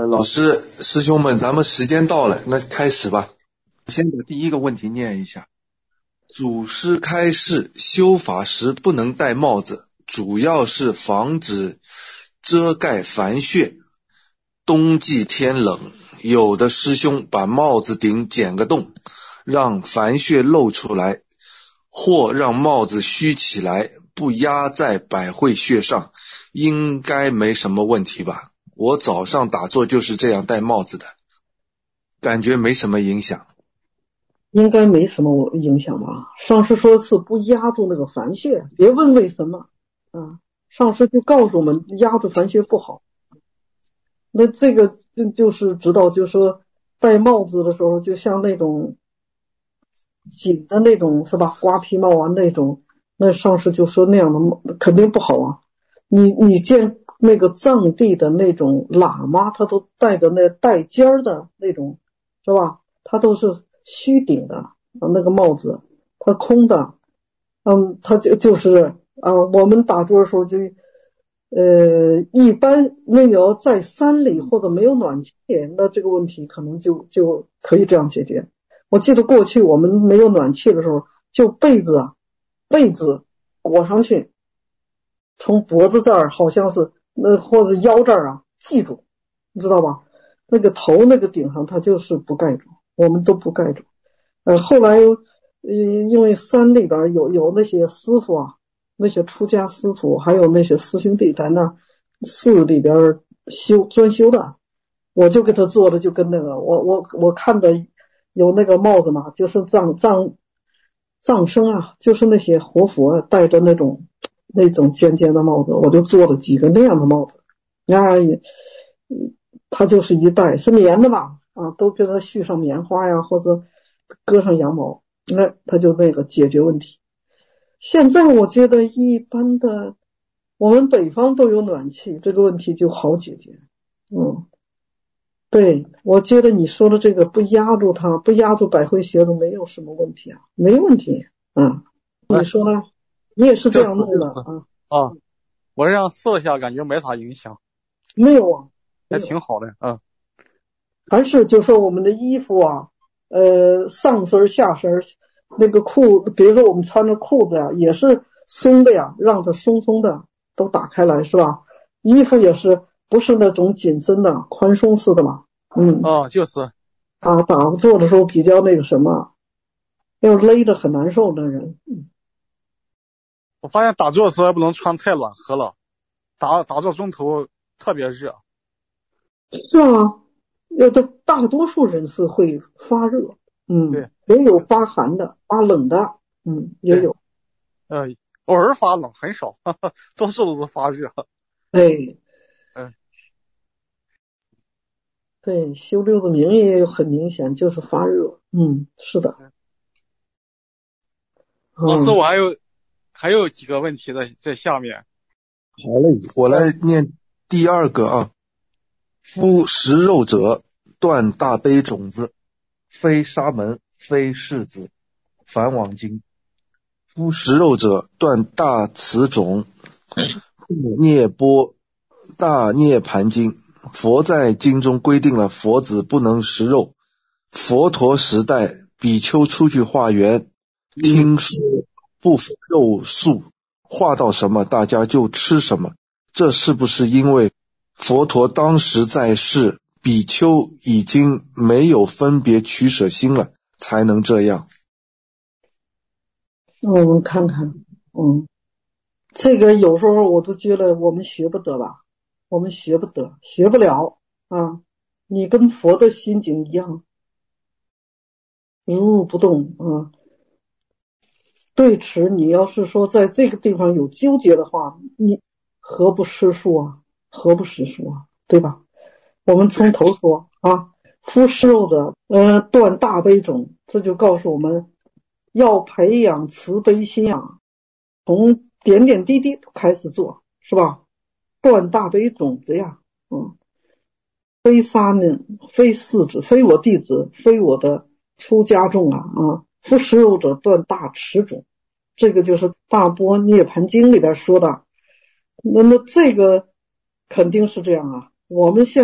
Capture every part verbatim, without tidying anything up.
老师师兄们，咱们时间到了，那开始吧。 先把第一个问题念一下。 祖师开示，修法时不能戴帽子，主要是防止遮盖烦穴。冬季天冷，有的师兄把帽子顶剪个洞，让烦穴露出来，或让帽子虚起来，不压在百会穴上，应该没什么问题吧？我早上打坐就是这样戴帽子的，感觉没什么影响。 应该没什么影响吧？上师说是不压住那个烦穴，别问为什么啊，上师就告诉我们压住烦穴不好。那这个就就是知道，就是说戴帽子的时候，就像那种紧的那种是吧，瓜皮帽啊那种，那上师就说那样的帽肯定不好啊。你你见那个藏地的那种喇嘛，他都戴着那带尖儿的那种是吧，他都是虚顶的那个帽子，它空的，嗯，它就就是啊，我们打坐的时候就，呃，一般那你要在山里或者没有暖气，那这个问题可能就就可以这样解决。我记得过去我们没有暖气的时候，就被子啊，被子裹上去，从脖子这儿好像是那或者腰这儿啊系住，你知道吧？那个头那个顶上它就是不盖住。我们都不盖住，呃，后来，呃，因为山里边有有那些师傅啊，那些出家师傅，还有那些师兄弟在那寺里边修专修的，我就给他做的就跟那个，我我我看的有那个帽子嘛，就是藏藏藏僧啊，就是那些活佛戴的那种那种尖尖的帽子，我就做了几个那样的帽子，啊，它就是一戴是棉的嘛。啊，都给它续上棉花呀，或者割上羊毛，那它就那个解决问题。现在我觉得一般的，我们北方都有暖气，这个问题就好解决。嗯，对，我觉得你说的这个不压住它，不压住百会穴都没有什么问题啊，没问题。嗯，你说呢？你也是这样弄的啊？ 啊，我这样试了一下，感觉没啥影响。 没有啊， 还挺好的，嗯。 还是就说我们的衣服啊，呃，上身下身那个裤，比如说我们穿着裤子呀、啊，也是松的呀，让它松松的都打开来是吧？衣服也是不是那种紧身的宽松式的嘛？嗯， 哦，就是啊，打坐的时候比较那个什么，要勒得很难受的人。嗯， 我发现打坐的时候不能穿太暖和了，打打坐中途特别热。 是啊。有的大多数人是会发热，嗯， 对， 也有发寒的、发冷的，嗯，也有。 呃，偶尔发冷，很少，呵呵，多数都是发热。 对， 嗯， 对，修六字明也有很明显就是发热，嗯，是的。 老师，我还有还有几个问题在在下面。 好嘞，我来念第二个啊。夫食肉者，断大悲种子，非沙门，非世子。梵网经。夫食肉者，断大慈种，涅波大涅盘经。佛在经中规定了佛子不能食肉。佛陀时代，比丘出去化缘，听说不服肉素，化到什么大家就吃什么，这是不是因为佛陀当时在世，比丘已经没有分别取舍心了，才能这样？ 我们看看，嗯，这个有时候我都觉得我们学不得吧，我们学不得，学不了啊。你跟佛的心境一样，如如不动啊。对持，你要是说在这个地方有纠结的话，你何不吃素啊？何不食素啊？对吧？我们从头说啊，夫食肉者，呃，断大悲种，这就告诉我们要培养慈悲心啊，从点点滴滴开始做，是吧？断大悲种子呀，嗯，非沙门，非世子，非我弟子，非我的出家众啊啊！夫食肉者，断大持种，这个就是《大般涅盘经》里边说的。那么这个肯定是这样啊。我们现在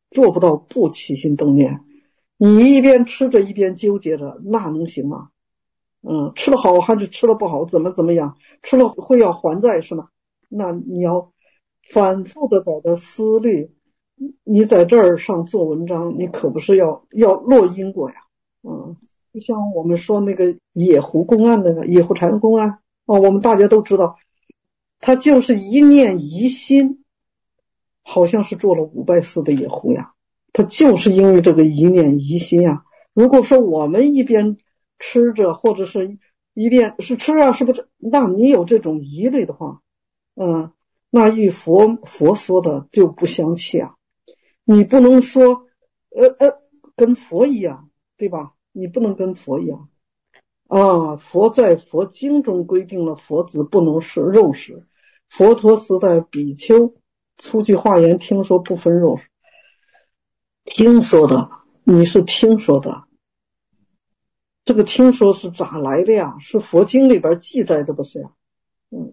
做不到不起心动念。你一边吃着一边纠结着，那能行吗？嗯，吃了好还是吃了不好，怎么怎么样？吃了会要还债是吗？那你要反复的在这思虑，你在这儿上做文章，你可不是要要落因果呀。嗯，就像我们说那个野狐公案那个野狐禅公案啊，我们大家都知道，他就是一念疑心，好像是做了五拜四的野狐呀。他就是因为这个一念疑心呀。如果说我们一边吃着或者是一边是吃啊，是不是？那你有这种疑虑的话，嗯，那与佛佛说的就不相契啊。你不能说呃呃跟佛一样，对吧？你不能跟佛一样啊。佛在佛经中规定了佛子不能食肉食，佛陀时代比丘出去化缘，听说不分肉食，听说的，你是听说的，这个听说是咋来的呀？是佛经里边记载的不是呀？嗯，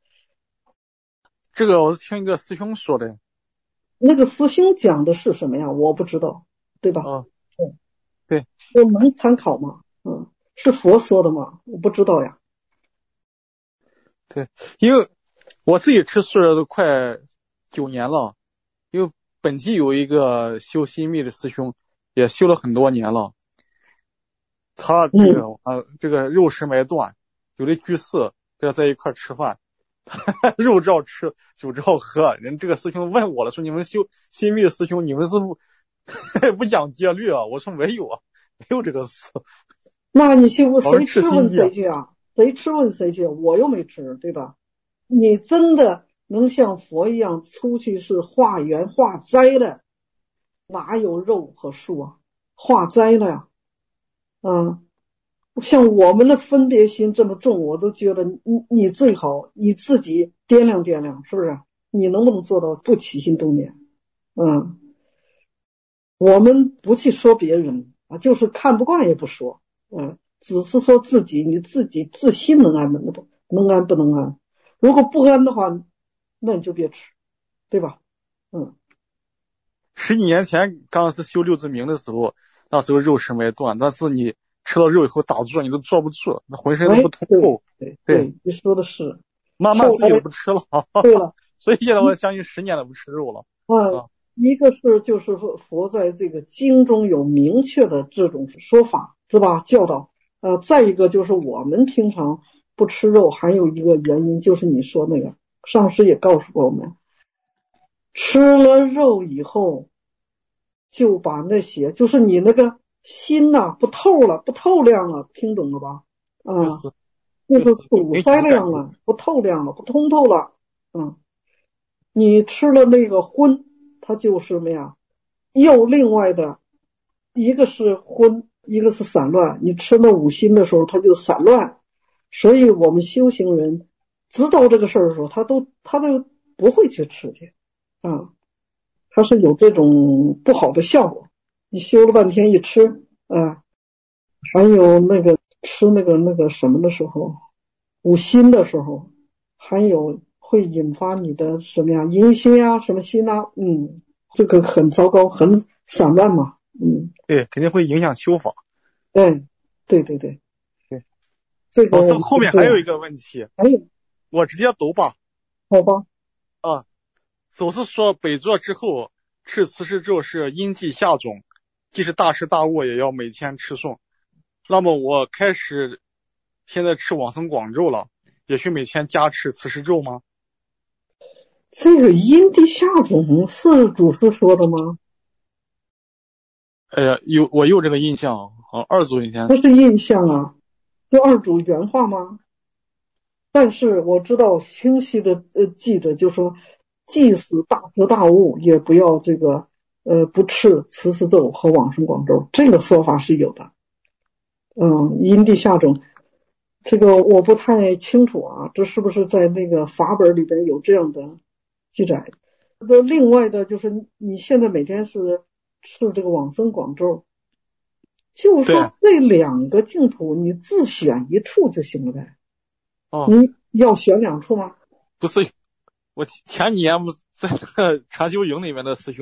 这个我是听一个师兄说的。 那个师兄讲的是什么呀？我不知道，对吧？ 哦， 对， 对， 我能参考吗？嗯，是佛说的吗？我不知道呀。 对，因为我自己吃素了都快九年了，因为本期有一个修心密的师兄，也修了很多年了。他这个、嗯、呃，这个肉食没断，有的居士跟他在一块吃饭，肉照吃，酒照喝。人这个师兄问我了，说你们修心密的师兄，你们是不不讲戒律啊？我说没有啊，没有这个事。 那你修谁吃问谁去啊？谁吃问谁去？我又没吃，对吧？你真的能像佛一样出去是化缘化斋的，哪有肉和素啊？化斋了呀。嗯，像我们的分别心这么重，我都觉得你你最好你自己掂量掂量，是不是？你能不能做到不起心动念？嗯，我们不去说别人啊，就是看不惯也不说，嗯，只是说自己，你自己自心能安不能安不能安？如果不安的话，那你就别吃，对吧？嗯， 十几年前刚是修六字明的时候，那时候肉食没断，但是你吃了肉以后打坐，你都坐不住，那浑身都不通透。 对 对, 对，你说的是。 慢慢自己就不吃了。 对了， 所以现在我相信十年都不吃肉了。 嗯，啊、一个是就是佛在这个经中有明确的这种说法，是吧？教导。呃，再一个就是我们平常不吃肉，还有一个原因就是你说那个上师也告诉过我们，吃了肉以后就把那些就是你那个心呐、啊、不透了，不透亮了，听懂了吧？啊、嗯， 就是就是堵塞亮了，不透亮了，不通透了。嗯，你吃了那个荤，它就是什么呀？又另外的一个是荤，一个是散乱。你吃那五辛的时候，它就散乱。所以我们修行人知道这个事儿的时候，他都他都不会去吃去啊，它是有这种不好的效果。你修了半天一吃啊，还有那个吃那个那个什么的时候，五辛的时候，还有会引发你的什么呀淫心啊，什么心啊，嗯，这个很糟糕，很散乱嘛，嗯， 对，肯定会影响修法。 对，对对对对， 这个老师后面还有一个问题， 还有， 我直接读吧。 好吧。 啊，总是说北坐之后吃慈氏咒是因地下种，即使大事大物也要每天吃诵。那么我开始现在吃往生广咒了，也需每天加持慈氏咒吗？ 这个因地下种是祖师说的吗？ 哎呀，有我有这个印象啊，二祖以前不是印象啊，是二祖原话吗？但是我知道清晰的呃记着就说，即使大慈大物也不要这个呃不吃慈氏咒和往生广咒，这个说法是有的。嗯，因地下种，这个我不太清楚啊，这是不是在那个法本里边有这样的记载？那另外的就是你现在每天是吃这个往生广咒，就是说这两个净土你自选一处就行了呗。 哦， 你要选两处吗？ 不是，我前年不在那个禅修营里面的师兄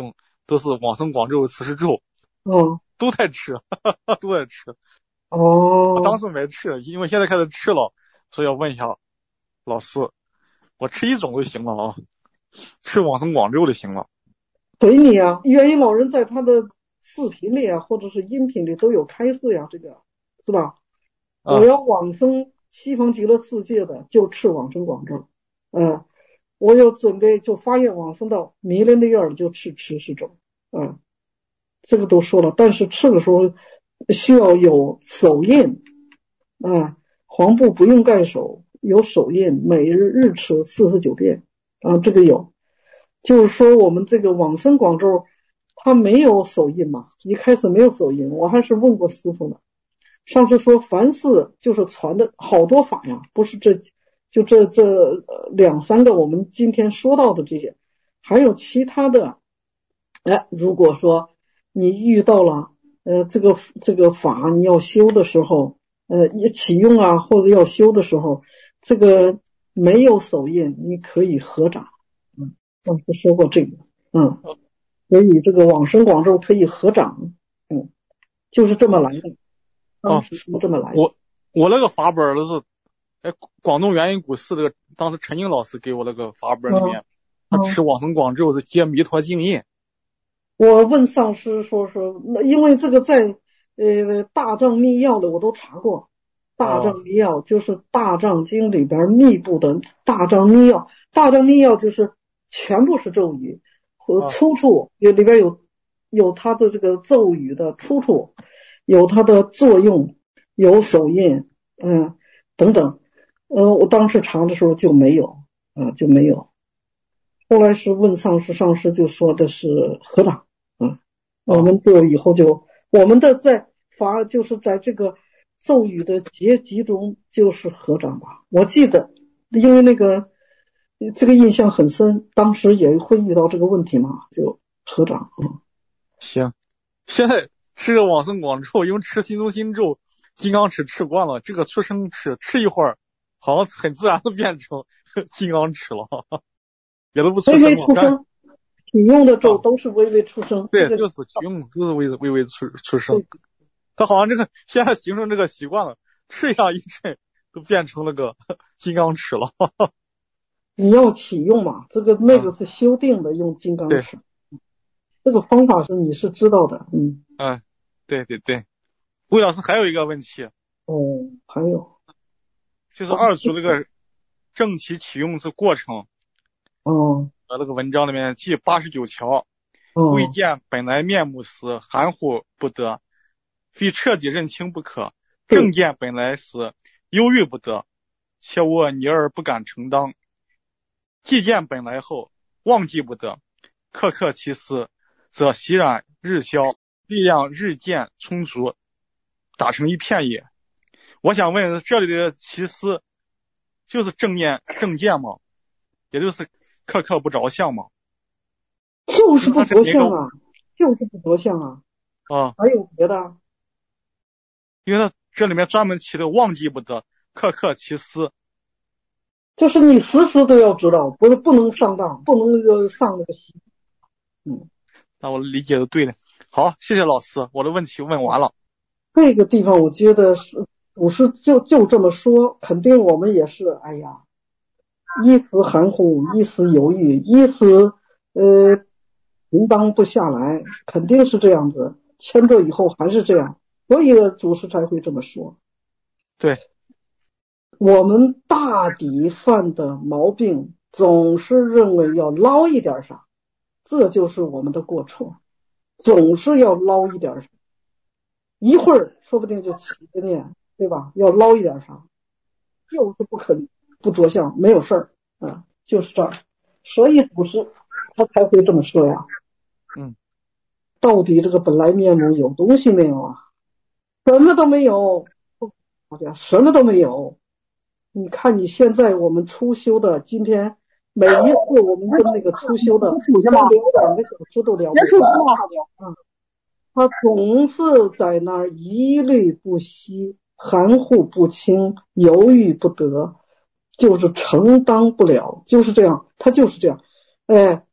都是往生广咒、慈氏咒， 嗯， 都在吃，都在吃。 哦， 我当时没吃，因为现在开始吃了，所以要问一下老师，我吃一种就行了啊，吃往生广咒就行了。 随你啊，元音老人在他的视频里啊，或者是音频里都有开示呀，这个是吧？ 啊我要往生西方极乐世界的，就吃往生广咒。嗯，我有准备就发愿往生到弥勒内院就吃吃氏咒。嗯，这个都说了，但是吃的时候需要有手印。啊，黄布不用盖手，有手印，每日日吃四十九遍。啊，这个有。就是说我们这个往生广咒它没有手印嘛，一开始没有手印，我还是问过师傅呢。上次说凡事就是传的好多法呀，不是这就这这两三个我们今天说到的这些，还有其他的。哎，如果说你遇到了呃这个这个法你要修的时候，呃启用啊或者要修的时候，这个没有手印你可以合掌。嗯，上次说过这个。嗯，所以这个往生广咒可以合掌。嗯，就是这么来的。当时就这么来的。 我我那个法本都是，哎，广东元音古寺这个当时陈英老师给我那个法本里面，他吃往生广咒是接弥陀经印。 我问上师说说，因为这个在呃大藏密要的我都查过，大藏密要就是大藏经里边密布的大藏密要，大藏密要就是全部是咒语和出处，有里边有有它的这个咒语的出处，有它的作用，有手印，嗯等等。呃，我当时查的时候就没有，啊就没有。后来是问上师，上师就说的是合掌。嗯，我们就以后就我们的在法就是在这个咒语的结集中就是合掌吧。我记得因为那个这个印象很深，当时也会遇到这个问题嘛，就合掌。嗯， 行，现在吃个往生广咒，因为吃心中心咒、金刚尺吃惯了，这个出生吃吃一会儿，好像很自然的变成金刚尺了，也都不出声了。 微微出声，启用的咒都是微微出声。 对， 这个、 就是启用就是微微微出出声。他好像这个现在形成这个习惯了，吃一下一阵都变成那个金刚尺了。 你要启用嘛，这个那个是修订的，嗯、用金刚尺。这个方法是你是知道的。嗯嗯，对对对。魏老师还有一个问题。 哦，还有就是二祖那个正体启用之过程。 哦， 呃，那个文章里面记八十九条。 哦， 未见本来面目时，含糊不得，非彻底认清不可。正见本来时，忧郁不得，且我泥而不敢承当。既见本来后，忘记不得，刻刻其思，则习染日消，力量日渐充足，打成一片也。我想问，这里的其思就是正念正见吗？也就是刻刻不着相吗？ 就是不着相啊，就是不着相啊。 啊， 还有别的？ 因为他这里面专门提的忘记不得，刻刻其思， 就是你时时都要知道，不是不能上当，不能那个上那个习。嗯， 那我理解的对的。好，谢谢老师，我的问题问完了。 这个地方我觉得是不是就就这么说？肯定我们也是，哎呀，一时含糊，一时犹豫，一时呃承当不下来，肯定是这样子。迁着以后还是这样，所以祖师才会这么说。 对， 我们大抵犯的毛病，总是认为要捞一点啥，这就是我们的过错。总是要捞一点啥，一会儿说不定就起个念，对吧？要捞一点啥，就是不肯不着相，没有事儿啊，就是这儿。所以祖师他才会这么说呀。 嗯， 到底这个本来面目有东西没有啊？什么都没有，什么都没有。你看你现在我们初修的，今天每一次我们跟那个初修的聊两个小时都聊不完。嗯，他总是在那儿疑虑不息，含糊不清，犹豫不得，就是承当不了，就是这样，他就是这样。哎，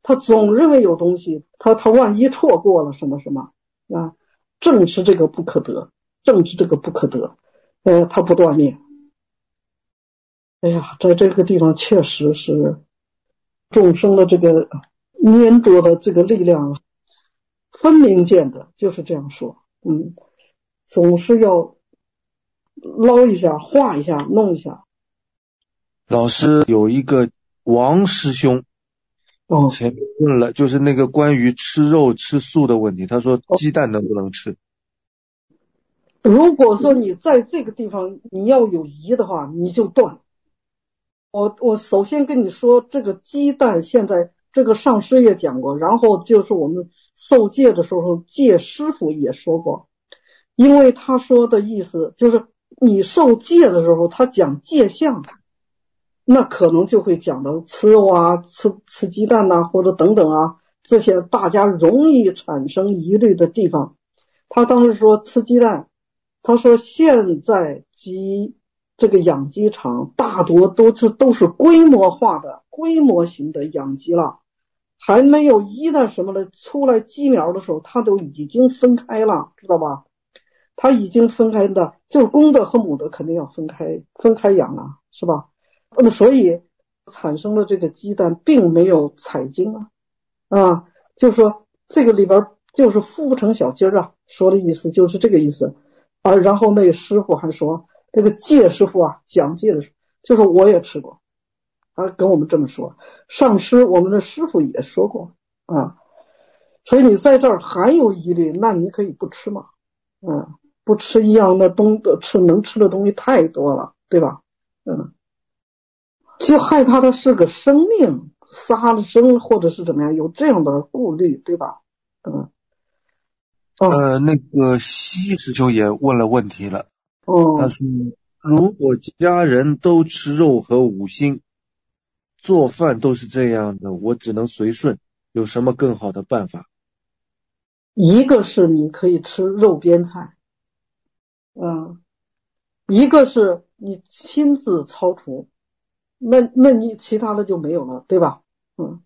他总认为有东西，他他万一错过了什么什么啊，正是这个不可得，正是这个不可得，呃，他不断灭。哎呀，在这个地方确实是众生的这个粘着的这个力量分明见的，就是这样说。嗯，总是要捞一下，画一下，弄一下。 老师有一个王师兄， 哦， 前面问了，就是那个关于吃肉吃素的问题，他说鸡蛋能不能吃？ 如果说你在这个地方你要有疑的话，你就断。我我首先跟你说，这个鸡蛋现在这个上师也讲过，然后就是我们受戒的时候，戒师傅也说过，因为他说的意思就是你受戒的时候，他讲戒相，那可能就会讲到吃肉啊、吃吃鸡蛋呐、啊，或者等等啊，这些大家容易产生疑虑的地方。他当时说吃鸡蛋，他说现在鸡这个养鸡场大多都是都是规模化的、规模型的养鸡了，还没有一旦什么的出来鸡苗的时候，它都已经分开了，知道吧？它已经分开的，就是公的和母的肯定要分开分开养啊，是吧？那所以产生了这个鸡蛋并没有采精啊，啊，就是说这个里边就是孵不成小鸡儿啊，说的意思就是这个意思啊。然后那个师傅还说，这个戒师傅啊，讲戒的时候，就是我也吃过，啊，跟我们这么说，上师我们的师傅也说过啊。所以你在这儿还有疑虑，那你可以不吃嘛，嗯，不吃一样的东的吃能吃的东西太多了，对吧？嗯。就害怕它是个生命，杀了生或者是怎么样，有这样的顾虑，对吧？嗯。 哦、呃，那个西师兄也问了问题了。 哦。 他说，如果家人都吃肉和五辛，做饭都是这样的，我只能随顺，有什么更好的办法？ 一个是你可以吃肉边菜，嗯，一个是你亲自操厨。那那你其他的就没有了，对吧？嗯，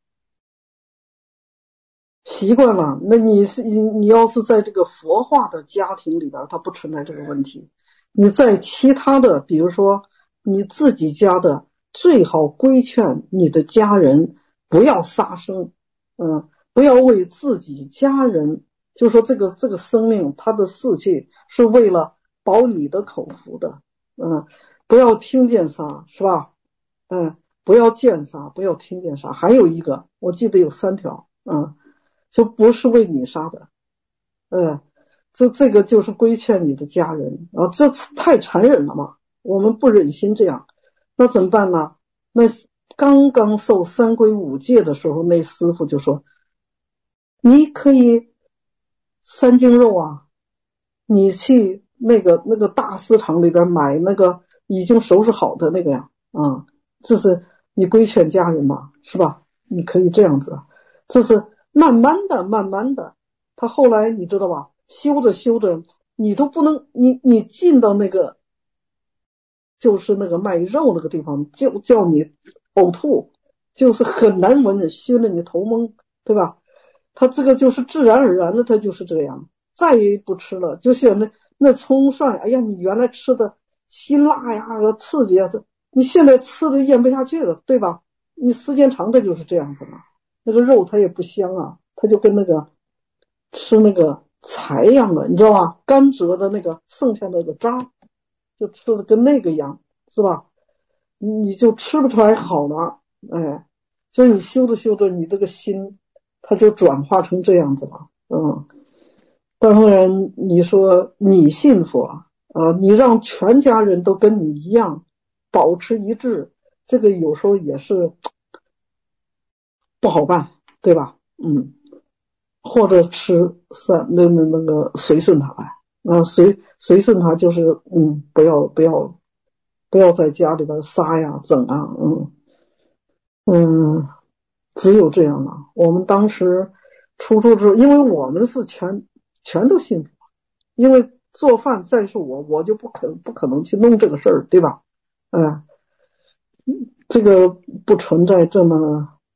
习惯了。那你是你你要是在这个佛化的家庭里边，它不存在这个问题。你在其他的，比如说你自己家的，最好规劝你的家人不要杀生，嗯，不要为自己家人，就说这个这个生命，它的死去是为了保你的口福的，嗯，不要听见杀，是吧？嗯，不要见杀，不要听见杀。还有一个，我记得有三条，嗯，就不是为你杀的，嗯，这这个就是规劝你的家人啊，这太残忍了嘛，我们不忍心这样，那怎么办呢？那刚刚受三皈五戒的时候，那师傅就说，你可以三斤肉啊，你去那个那个大市场里边买那个已经收拾好的那个呀，啊。这是你规劝家人嘛，是吧？你可以这样子，这是慢慢的慢慢的，他后来你知道吧，修着修着你都不能，你你进到那个就是那个卖肉那个地方，就叫你呕吐，就是很难闻的，熏得你头蒙，对吧？他这个就是自然而然的，他就是这样，再也不吃了。就像那那葱蒜，哎呀，你原来吃的辛辣呀刺激啊，这你现在吃的咽不下去了，对吧？你时间长的就是这样子嘛。那个肉它也不香啊，它就跟那个吃那个柴一样的，你知道吧？甘蔗的那个剩下那个渣，就吃的跟那个一样，是吧？你就吃不出来好了，哎，所以你修着修着，你这个心它就转化成这样子了，嗯。当然，你说你信佛啊，你让全家人都跟你一样。保持一致，这个有时候也是不好办，对吧？嗯，或者吃三那那那个随顺他呗，啊，随随顺他就是嗯，不要不要不要在家里边杀呀整啊，嗯嗯，只有这样了。我们当时出处之后，因为我们是全全都信佛，因为做饭再是我，我就不可不可能去弄这个事儿，对吧？嗯。这个不存在这么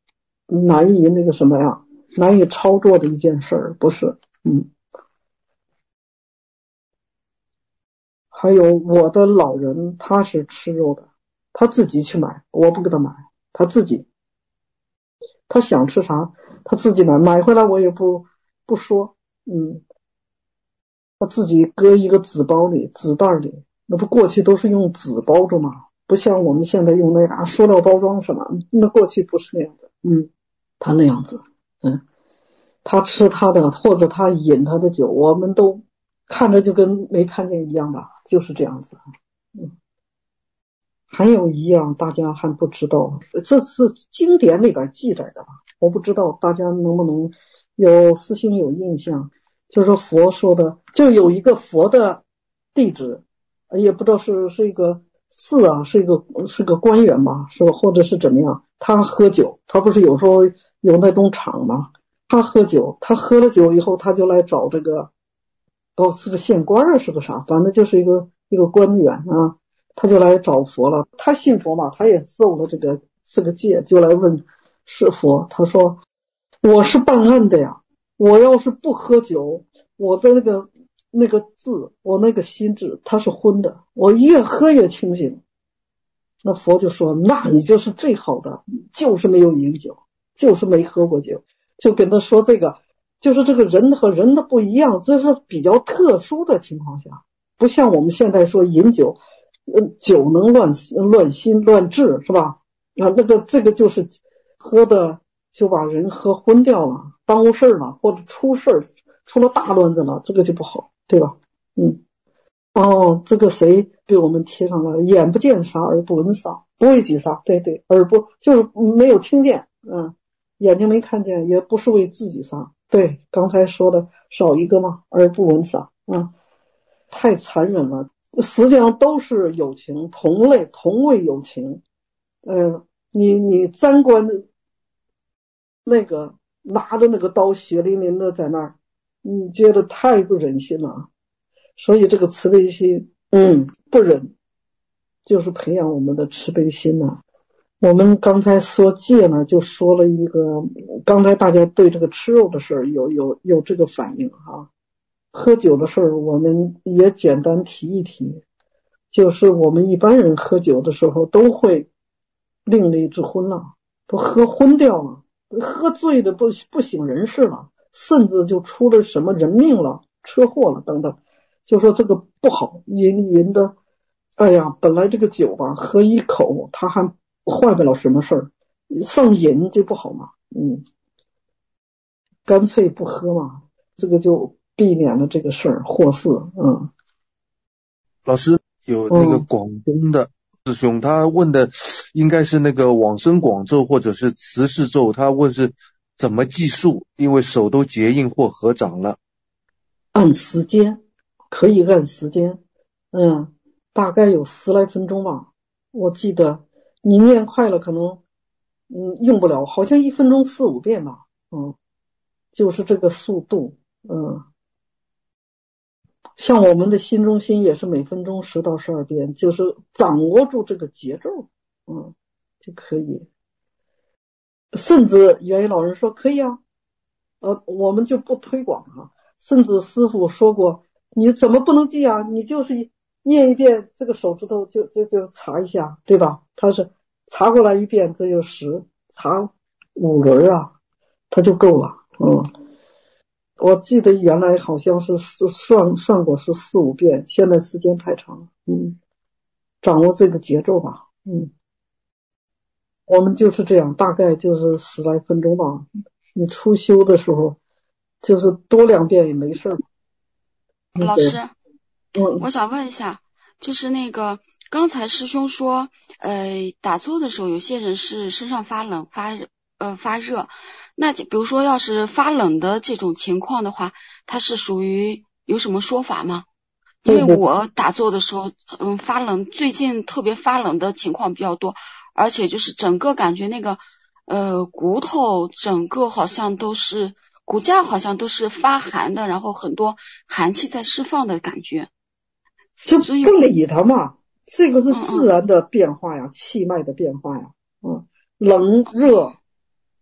难以那个什么呀，难以操作的一件事儿，不是。嗯。还有我的老人他是吃肉的，他自己去买，我不给他买，他自己，他想吃啥他自己买，买回来我也不不说，嗯，他自己搁一个纸包里纸袋里，那不过去都是用纸包着吗？不像我们现在用那个塑料包装什么，那过去不是那样的。嗯，他那样子，嗯，他吃他的或者他饮他的酒，我们都看着就跟没看见一样吧，就是这样子。嗯，还有一样大家还不知道，这是经典里边记载的，我不知道大家能不能有私心有印象，就是佛说的，就有一个佛的弟子，也不知道是是一个寺啊，是一个是个官员吧，是吧？或者是怎么样？他喝酒，他不是有时候有那种场吗？他喝酒，他喝了酒以后，他就来找这个，哦，是个县官啊，是个啥？反正就是一个一个官员啊，他就来找佛了。他信佛嘛，他也受了这个这个戒，就来问是佛。他说：“我是办案的呀，我要是不喝酒，我的那个那个字，我那个心智，它是昏的，我越喝越清醒。”那佛就说：“那你就是最好的，就是没有饮酒，就是没喝过酒。”就跟他说这个，就是这个人和人的不一样，这是比较特殊的情况下，不像我们现在说饮酒，呃，酒能乱乱心乱智，是吧？啊，那个这个就是喝的就把人喝昏掉了，耽误事了，或者出事儿出了大乱子了，这个就不好，对吧？嗯。哦，这个谁给我们贴上了？眼不见啥，耳不闻啥，不为己啥。对对，耳不就是没有听见，嗯，眼睛没看见，也不是为自己啥。对，刚才说的少一个嘛，耳不闻啥，嗯，太残忍了。实际上都是友情，同类同为友情。呃，你你三观的那个拿着那个刀血淋淋的在那儿，你觉得太不忍心了。所以这个慈悲心，嗯，不忍，就是培养我们的慈悲心呐、啊。我们刚才说戒呢，就说了一个，刚才大家对这个吃肉的事儿有有有这个反应哈。喝酒的事儿我们也简单提一提，就是我们一般人喝酒的时候都会另类之昏了，都喝昏掉了，喝醉的不不省人事了，甚至就出了什么人命了，车祸了等等。就说这个不好，饮饮的，哎呀，本来这个酒吧喝一口，它还坏不了什么事儿，上瘾就不好嘛，嗯，干脆不喝嘛，这个就避免了这个事儿，祸事，嗯。 老师有那个广东的师兄，他问的应该是那个往生广咒或者是慈氏咒，他问是怎么计数，因为手都结印或合掌了。 按时间。可以按时间，嗯，大概有十来分钟吧。我记得你念快了，可能嗯用不了，好像一分钟四五遍吧，嗯，就是这个速度，嗯，像我们的心中心也是每分钟十到十二遍，就是掌握住这个节奏，嗯，就可以。甚至元宇老人说可以啊，呃，我们就不推广啊。甚至师父说过。你怎么不能记啊？你就是念一遍，这个手指头就就就查一下，对吧？他是查过来一遍，这就十，查五轮啊，他就够了。嗯，我记得原来好像是算算过是四五遍，现在时间太长了。嗯，掌握这个节奏吧。嗯，我们就是这样，大概就是十来分钟吧。你初修的时候，就是多两遍也没事儿。 老师，我想问一下，就是那个刚才师兄说，呃，打坐的时候，有些人是身上发冷、发呃发热，那比如说要是发冷的这种情况的话，它是属于有什么说法吗？因为我打坐的时候，嗯，发冷，最近特别发冷的情况比较多，而且就是整个感觉那个呃骨头整个好像都是。骨架好像都是发寒的，然后很多寒气在释放的感觉， 就不理它嘛。这个是自然的变化呀，嗯嗯气脉的变化呀，嗯，冷热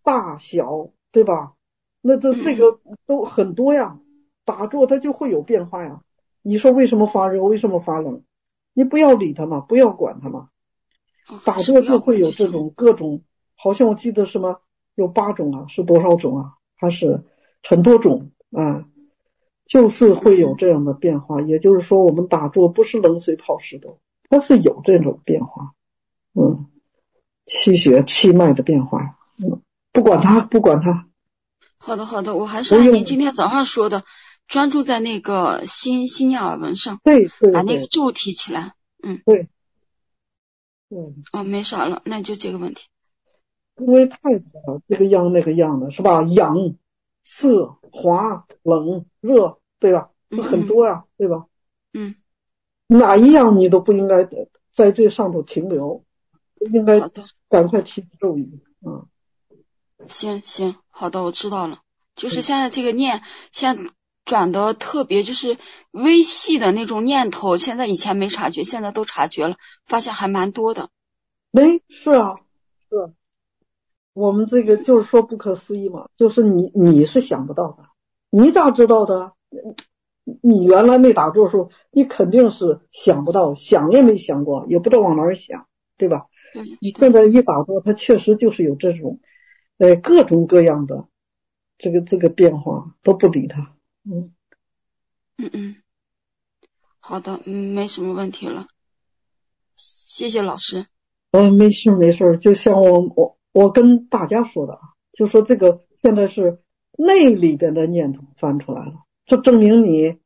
大小，对吧？那这这个都很多呀，打坐它就会有变化呀。你说为什么发热，为什么发冷？你不要理它嘛，不要管它嘛。打坐就会有这种各种，好像我记得什么有八种啊，是多少种啊？还是很多种啊？就是会有这样的变化。也就是说，我们打坐不是冷水泡石头，它是有这种变化。嗯，气血气脉的变化。嗯，不管它，不管它。 好的，好的，我还是按您今天早上说的，专注在那个心心念耳闻上， 对对， 把那个度提起来。嗯， 对，嗯， 哦，没啥了，那就这个问题。 因为太多了，这个样那个样的，是吧？痒、涩、滑、冷、热，对吧？这很多呀、啊，对吧？ 嗯， 哪一样你都不应该在这上头停留，应该赶快提起咒语。嗯， 行行，好的，我知道了。就是现在这个念，现在转的特别就是微细的那种念头，现在以前没察觉，现在都察觉了，发现还蛮多的。 没，是啊，是啊。我们这个就是说不可思议嘛，就是你你是想不到的，你咋知道的？你原来没打坐的时候，你肯定是想不到，想也没想过，也不知道往哪儿想，对吧？你现在一打坐，它确实就是有这种，呃，各种各样的这个这个变化，都不理它。嗯嗯嗯，好的，嗯，没什么问题了，谢谢老师。 嗯，没事没事，就像我我我跟大家说的啊，就说这个现在是内里边的念头翻出来了，这证明你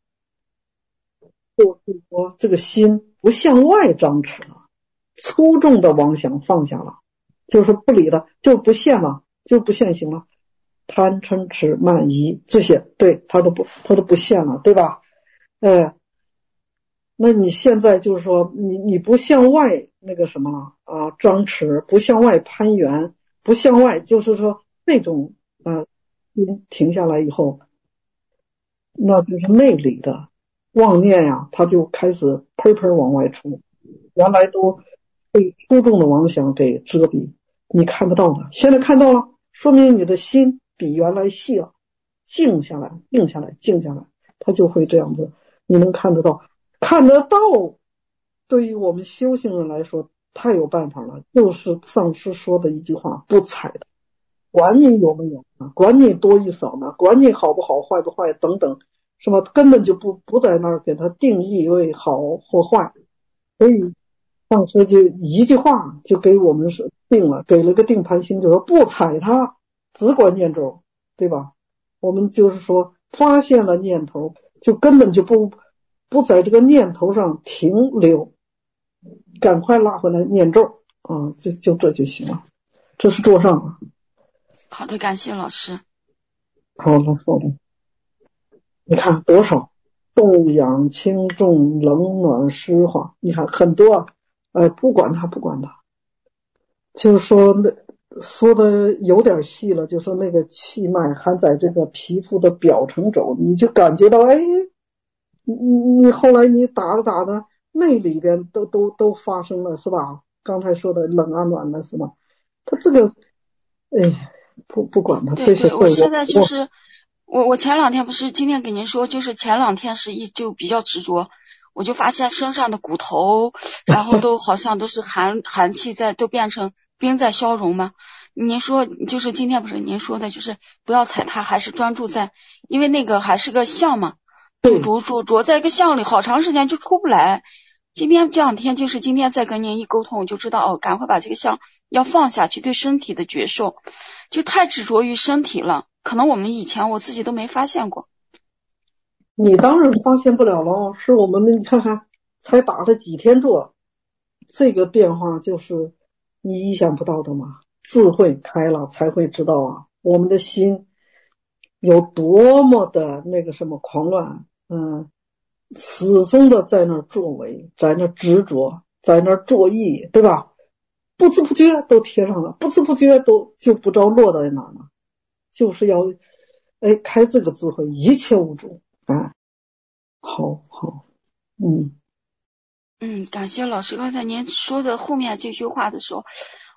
就是说这个心不向外张弛了，粗重的妄想放下了，就是不理了，就不现了，就不现行了，贪嗔痴慢疑这些，对他都不他都不现了，对吧？呃，那你现在就是说你你不向外那个什么了啊，张弛，不向外攀援，不向外，就是说那种啊，心停下来以后，那就是内里的妄念呀，它就开始喷喷往外出，原来都被粗重的妄想给遮蔽，你看不到的，现在看到了，说明你的心比原来细了，静下来，静下来，静下来，它就会这样子，你能看得到，看得到。对于我们修行人来说，太有办法了，就是上师说的一句话，不睬的，管你有没有呢，管你多与少呢，管你好不好，坏不坏等等，是吧？根本就不不在那儿给它定义为好或坏，所以上师就一句话就给我们是定了，给了个定盘心，就说不睬它，只管念咒，对吧？我们就是说发现了念头，就根本就不不在这个念头上停留，赶快拉回来念咒啊，就就这就行了，这是做上了。 好的，感谢老师。 好了好了，你看多少动养轻重冷暖湿化，你看很多啊，哎，不管它不管它，就是说那说的有点细了，就说那个气脉还在这个皮肤的表层走，你就感觉到哎，你你后来你打着打着那里边都都都发生了，是吧？刚才说的冷啊暖的是吗？他这个哎，不不管他， 对对，我现在就是我我前两天不是今天给您说，就是前两天是一就比较执着，我就发现身上的骨头，然后都好像都是寒寒气在都变成冰在消融嘛。您说就是今天不是您说的，就是不要踩它，还是专注在，因为那个还是个相嘛，主主主着在一个相里，好长时间就出不来。今天这两天就是今天再跟您一沟通，我就知道哦，赶快把这个相要放下去，对身体的觉受，就太执着于身体了。可能我们以前我自己都没发现过。 你当然发现不了了，是我们你看看才打了几天坐，这个变化就是你意想不到的嘛。智慧开了才会知道啊，我们的心有多么的那个什么狂乱，嗯，始终的在那儿作为，在那儿执着，在那儿作意，对吧？不知不觉都贴上了，不知不觉都就不知道落在哪呢，就是要哎开这个智慧，一切无主啊。好好，嗯嗯，感谢老师。刚才您说的后面这句话的时候，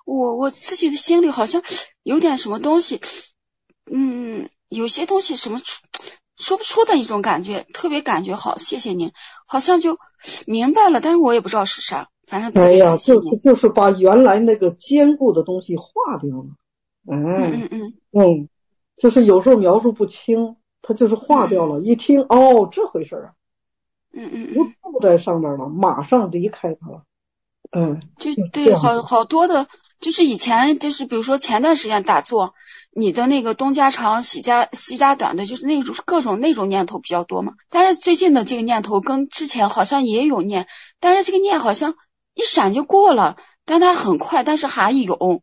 我我自己的心里好像有点什么东西，嗯，有些东西什么说不出的一种感觉，特别感觉好，谢谢您，好像就明白了，但是我也不知道是啥，反正特别感谢您。 哎呀，就是就是把原来那个坚固的东西化掉了。哎， 嗯嗯嗯嗯，就是有时候描述不清，它就是化掉了。嗯、一听哦，这回事啊， 嗯嗯嗯， 不住在上面了，马上离开它了。嗯， 就对，好好多的，就是以前就是比如说前段时间打坐，你的那个东家长西家西家短的，就是那种各种那种念头比较多嘛。但是最近的这个念头跟之前好像也有念，但是这个念好像一闪就过了，但它很快，但是还有。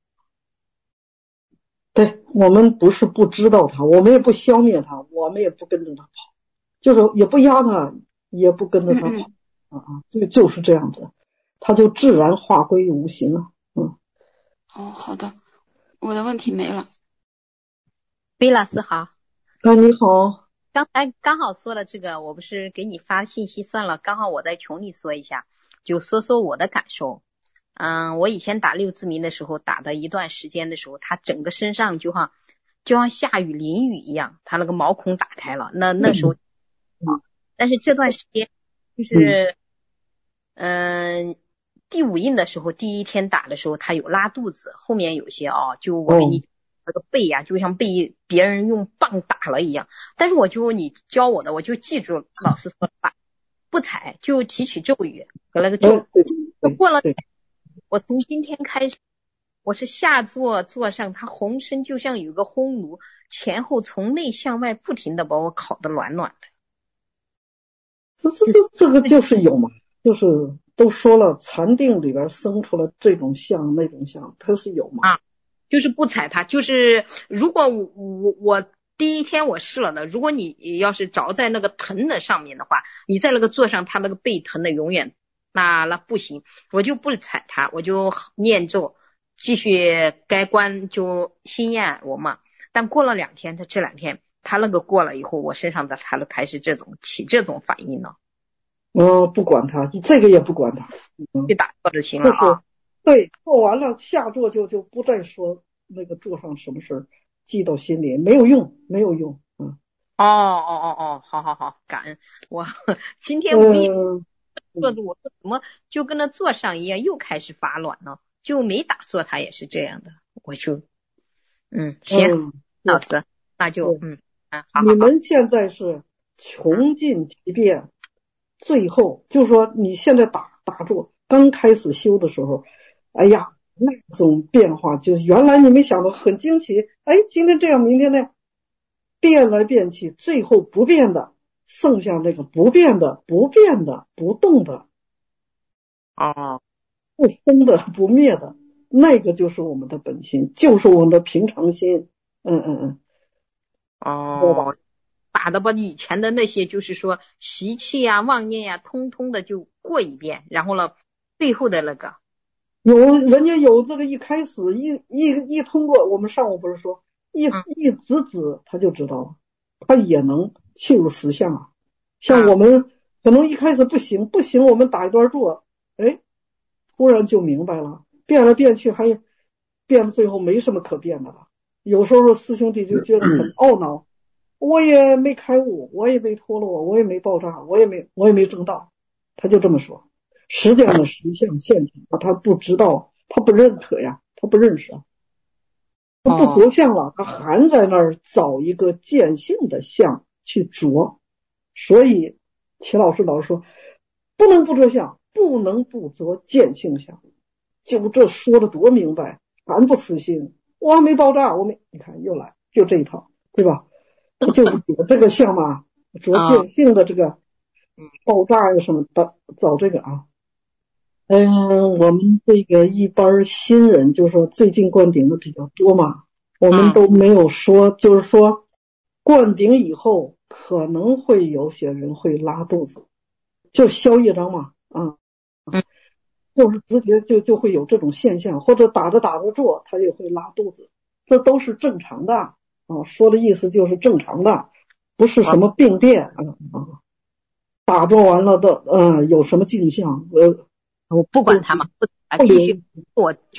对，我们不是不知道它，我们也不消灭它，我们也不跟着它跑，就是也不压它，也不跟着它跑。嗯嗯啊啊，这就是这样子。它就自然化归无形了。嗯， 哦，好的，我的问题没了。 贝老师好。 啊，你好。 刚才刚好说了这个，我不是给你发信息算了，刚好我在群里说一下，就说说我的感受。嗯，我以前打六字铭的时候，打的一段时间的时候，他整个身上就像就像下雨淋雨一样，他那个毛孔打开了。那那时候， 嗯， 但是这段时间就是嗯。第五印的时候，第一天打的时候，他有拉肚子，后面有些啊，就我给你那个背呀、啊，就像被别人用棒打了一样。但是我就你教我的，我就记住老师说的话，不踩就提起咒语和那个咒，就过了。我从今天开始，我是下坐坐上，它红身就像有个烘炉，前后从内向外不停的把我烤得暖暖的。 这这这这个就是有嘛，就是。都说了，禅定里边生出了这种相那种相，它是有吗？ 啊，就是不踩它，就是如果我我我第一天我试了的，如果你要是着在那个疼的上面的话，你在那个坐上，它那个背疼的永远，那那不行，我就不踩它，我就念咒，继续该关就心念我嘛。但过了两天，它这两天它那个过了以后，我身上的它的还是这种起这种反应了。 哦，不管他，这个也不管他， 就打坐就行了啊。 就是、对，做完了下坐就就不再说那个坐上什么事儿，记到心里没有用，没有用。嗯。 哦哦哦哦，好好好，感恩我今天无意坐着，我说怎么就跟那坐上一样，又开始发软了，就没打坐，他也是这样的，我就嗯行， 嗯、 老师那就嗯啊，好好好。 你们现在是穷尽其变。最后就说你现在打打坐刚开始修的时候，哎呀那种变化就是原来你没想到很惊奇，哎今天这样明天那样变来变去，最后不变的剩下那个不变的不变的不动的啊， 不生的不灭的，那个就是我们的本心，就是我们的平常心。嗯嗯嗯， 哦，打的把以前的那些就是说习气呀、妄念呀，通通的就过一遍，然后呢，最后的那个有人家有这个一开始一一一通过，我们上午不是说一、嗯、一直指他就知道了，他也能进入实相啊。像我们可能一开始不行不行，我们打一段坐，哎，突然就明白了，变来变去还变最后没什么可变的了。有时候师兄弟就觉得很懊恼。我也没开悟，我也没脱落，我也没爆炸，我也没我也没证道，他就这么说。实际上的实相现体，他不知道，他不认可呀，他不认识啊，他不着相了，他还在那儿找一个见性的相去着。所以齐老师老师说，不能不着相，不能不着见性相，就这说的多明白，还不死心，我还没爆炸，我没，你看又来，就这一套，对吧？就是有这个相嘛，着见性的这个爆炸呀什么的，找这个啊。嗯，我们这个一般新人就是说最近灌顶的比较多嘛，我们都没有说，就是说灌顶以后可能会有些人会拉肚子，就消业障嘛，啊，就是直接就就会有这种现象，或者打着打着坐他也会拉肚子，这都是正常的。啊，说的意思就是正常的，不是什么病变啊啊！打坐完了的，呃，有什么镜像？呃， 我不管他嘛，不啊，继续，我就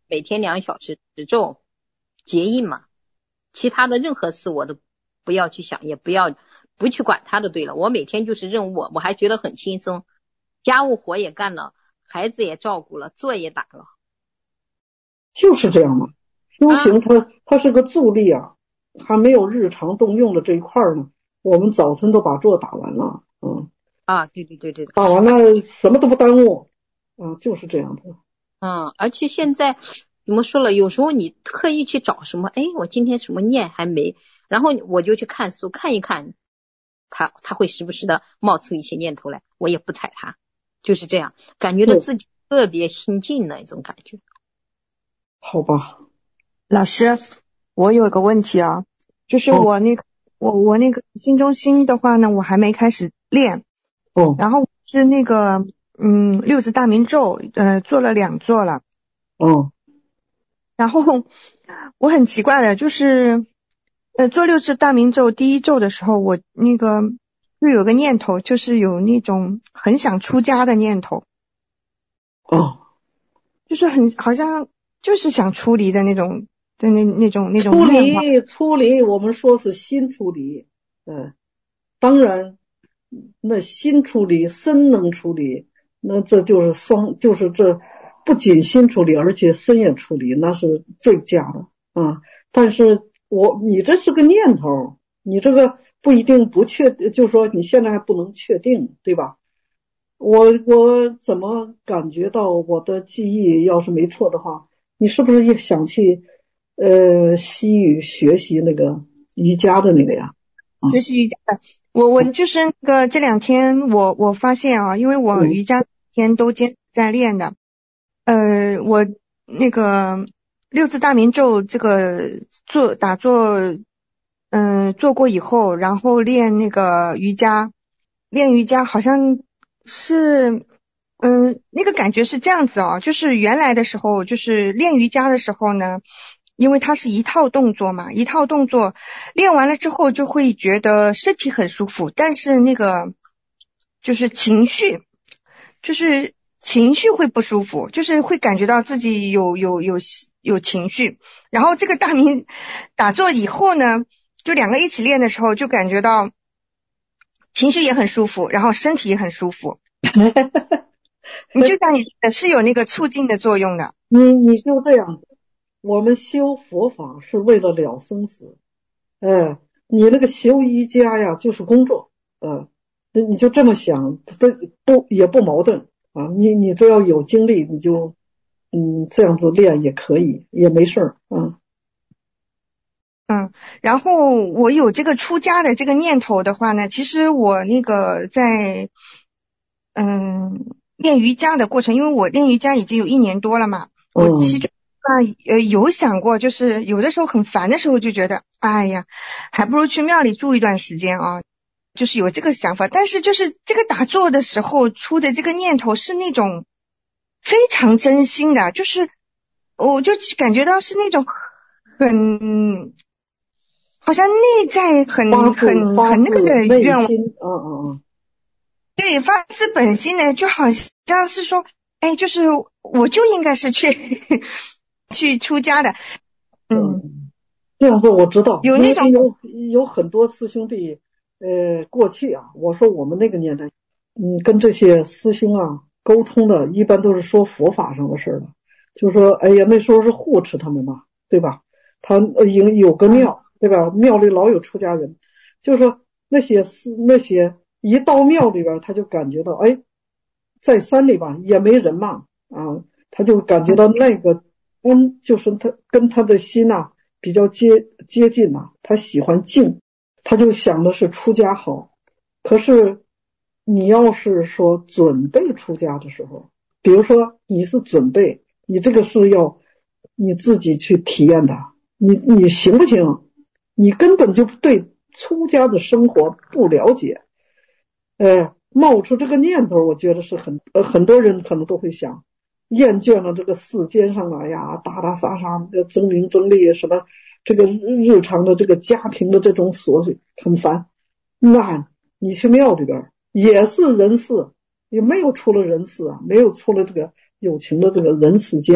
每天两小时持咒结印嘛，其他的任何事我都不要去想，也不要不去管他的。对了，我每天就是任务，我还觉得很轻松，家务活也干了，孩子也照顾了，作业打了。 就是这样嘛，修行它、啊、它是个助力啊，还没有日常动用的这一块呢，我们早晨都把坐打完了。嗯啊，对对对对， 打完了什么都不耽误。嗯，就是这样子。 嗯，而且现在怎么说了，有时候你特意去找什么，哎，我今天什么念还没，然后我就去看书看一看，他他会时不时的冒出一些念头来，我也不睬他，就是这样，感觉到自己特别心静的一种感觉。 好吧， 老师，我有个问题啊，就是我那个、哦、我我那个心中心的话呢，我还没开始练。 哦， 然后是那个嗯六字大明咒，呃做了两座了。 哦， 然后我很奇怪的就是呃做六字大明咒第一咒的时候，我那个就有个念头，就是有那种很想出家的念头。 哦， 就是很好像就是想出离的那种的那那种那种出离出离，我们说是心出离。嗯，当然那心出离身能出离，那这就是双，就是这不仅心出离，而且身也出离，那是最佳的啊。但是我你这是个念头，你这个不一定不确，就是说你现在还不能确定，对吧？我我怎么感觉到我的记忆要是没错的话，你是不是也想去呃西语学习那个瑜伽的那个呀？ 啊、学习瑜伽的，我我就是那个这两天我我发现啊，因为我瑜伽天都坚在练的，呃，我那个六字大明咒这个做打坐，嗯、呃，做过以后，然后练那个瑜伽，练瑜伽好像是，嗯，那个感觉是这样子啊，就是原来的时候，就是练瑜伽的时候呢。因为它是一套动作嘛，一套动作练完了之后就会觉得身体很舒服，但是那个就是情绪，就是情绪会不舒服，就是会感觉到自己有有有有情绪。然后这个大明打坐以后呢，就两个一起练的时候，就感觉到情绪也很舒服，然后身体也很舒服。你就像你是有那个促进的作用的。 你你就这样。我们修佛法是为了了生死，哎，你那个修瑜伽呀就是工作，呃，你就这么想，不不也不矛盾啊。你你只要有精力，你就嗯这样子练也可以，也没事儿啊。 嗯，然后我有这个出家的这个念头的话呢，其实我那个在嗯练瑜伽的过程，因为我练瑜伽已经有一年多了嘛，我其中。啊，呃，有想过，就是有的时候很烦的时候，就觉得，哎呀，还不如去庙里住一段时间啊，就是有这个想法。但是就是这个打坐的时候出的这个念头是那种非常真心的，就是我就感觉到是那种很，好像内在很很很那个的愿望， 嗯嗯嗯， 对，发自本心的，就好像是说，哎，就是我就应该是去。去出家的，嗯， 这样说我知道， 有那种有有很多师兄弟，呃，过去啊，我说我们那个年代，嗯，跟这些师兄啊沟通的，一般都是说佛法上的事了，就说，哎呀，那时候是护持他们嘛，对吧？他呃有有个庙，对吧？庙里老有出家人，就是说那些师那些一到庙里边，他就感觉到，哎，在山里吧也没人嘛，啊，他就感觉到那个。嗯，就是他跟他的心呐、啊、比较接接近呐、啊，他喜欢静，他就想的是出家好。可是你要是说准备出家的时候，比如说你是准备，你这个是要你自己去体验的，你你行不行？你根本就对出家的生活不了解，呃，冒出这个念头，我觉得是很呃很多人可能都会想。厌倦了这个世间上来呀，打打杀杀的争名争利，什么这个日常的这个家庭的这种琐碎，很烦。那你去庙里边也是人世，也没有出了人世啊，没有出了这个有情的这个人世间呀，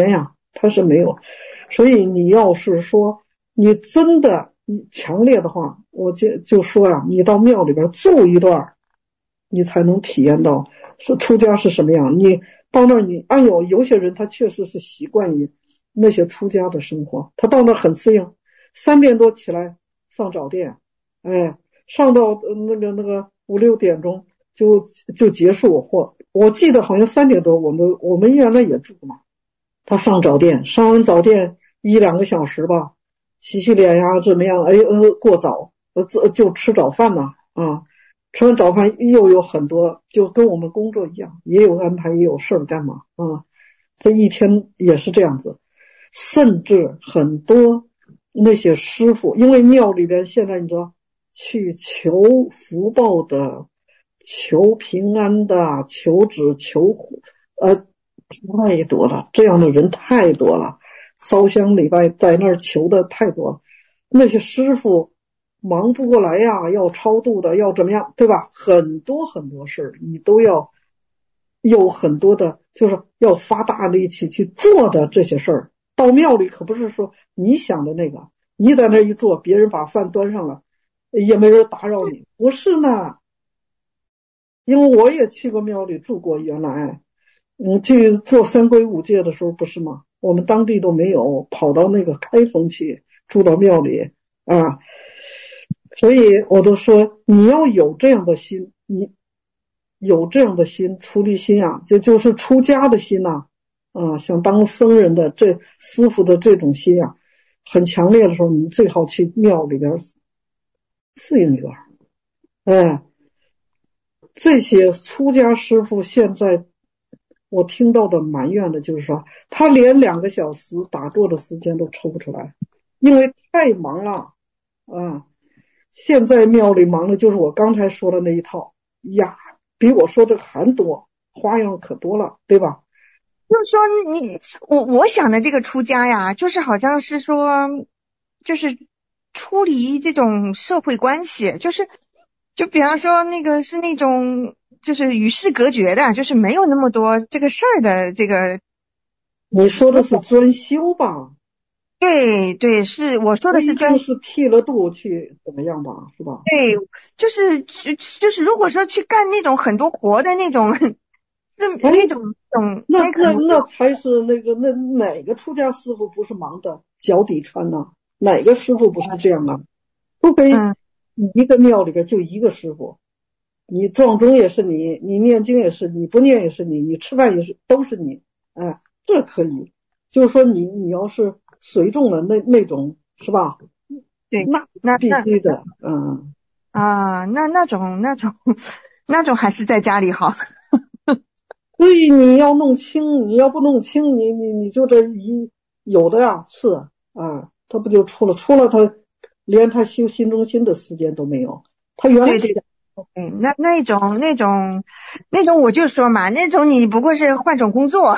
他是没有。所以你要是说你真的强烈的话，我就就说呀、啊，你到庙里边住一段，你才能体验到是出家是什么样。你到那儿你哎呦，有些人他确实是习惯于那些出家的生活，他到那儿很适应，三点多起来上早殿，哎，上到那个那个五六点钟就就结束，或我记得好像三点多，我们我们原来也住嘛，他上早殿，上完早殿一两个小时吧，洗洗脸呀，怎么样？哎呃，过早，呃就吃早饭呐，啊，吃完早饭又有很多，就跟我们工作一样，也有安排，也有事儿干嘛啊？这一天也是这样子，甚至很多那些师傅，因为庙里边现在你知道，去求福报的、求平安的、求子求呃太多了，这样的人太多了，烧香礼拜在那儿求的太多了，那些师傅忙不过来呀，要超度的，要怎么样，对吧？很多很多事你都要有很多的，就是要发大力气去做的这些事儿。到庙里可不是说你想的那个，你在那一坐，别人把饭端上了，也没人打扰你，不是呢。因为我也去过庙里住过，原来嗯，去做三皈五戒的时候不是吗？我们当地都没有，跑到那个开封去住到庙里啊。所以我都说你要有这样的心，你有这样的心，出离心啊，就就是出家的心呐、啊，啊，想当僧人的这师傅的这种心啊，很强烈的时候，你最好去庙里边适应一段。哎，这些出家师傅现在我听到的埋怨的就是说，他连两个小时打坐的时间都抽不出来，因为太忙了啊。现在庙里忙的就是我刚才说的那一套呀，比我说的还多，花样可多了，对吧？ 就是说你我我想的这个出家呀，就是好像是说就是出离这种社会关系，就是就比方说那个是那种就是与世隔绝的，就是没有那么多这个事儿的这个。 你说的是专修吧？ 对对，是我说的是专是剃了度去怎么样吧，是吧？ 对，就是就是如果说去干那种很多活的那种那那种种那那那才是那个那哪个出家师傅不是忙的脚底穿呢？哪个师傅不是这样啊？不可以一个庙里边就一个师傅，你撞钟也是你，你念经也是你，不念也是你，你吃饭也是都是你，哎，这可以。就是说你你要是随众了那那种是吧？ 对， 那那必须的，嗯啊，那那种那种那种还是在家里好。 所以你要弄清，你要不弄清，你你你就这一有的呀是啊，他不就出了出了他连他修心中心的时间都没有，他原来对对对，那那种那种那种我就说嘛，那种你不过是换种工作。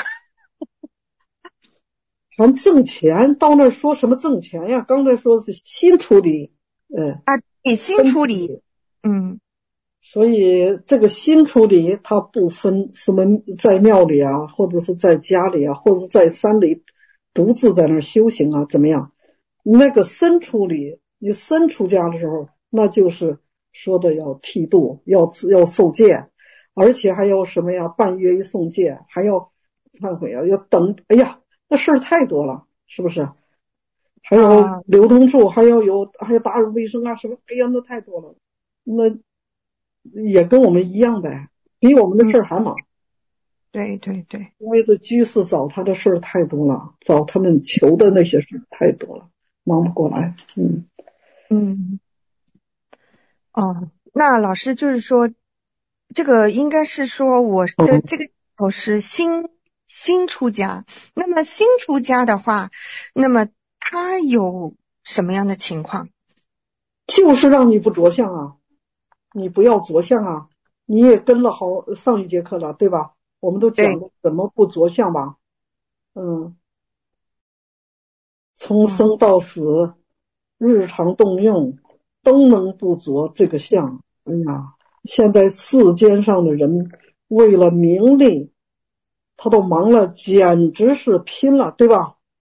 还挣钱，到那儿说什么挣钱呀？刚才说是心处理，呃啊，对，心处理，嗯， 所以这个心处理它不分什么在庙里啊，或者是在家里啊，或者是在山里独自在那儿修行啊，怎么样？那个身处理，你身出家的时候，那就是说的要剃度，要要受戒，而且还要什么呀？半月一诵戒，还要忏悔啊，要等，哎呀。那事儿太多了，是不是？还有流通处，还要有，还有打扫卫生啊，什么？哎呀，那太多了。那也跟我们一样呗，比我们的事儿还忙。 嗯、对对对， 因为这居士找他的事儿太多了，找他们求的那些事儿太多了，忙不过来。嗯嗯。哦，那老师就是说，这个应该是说我的这个我是新。新出家，那么新出家的话，那么他有什么样的情况？ 就是让你不着相啊，你不要着相啊。你也跟了好上一节课了，对吧？我们都讲了怎么不着相吧。嗯，从生到死，日常动用都能不着这个相。哎呀，现在世间上的人为了名利。他都忙了，简直是拼了，对吧？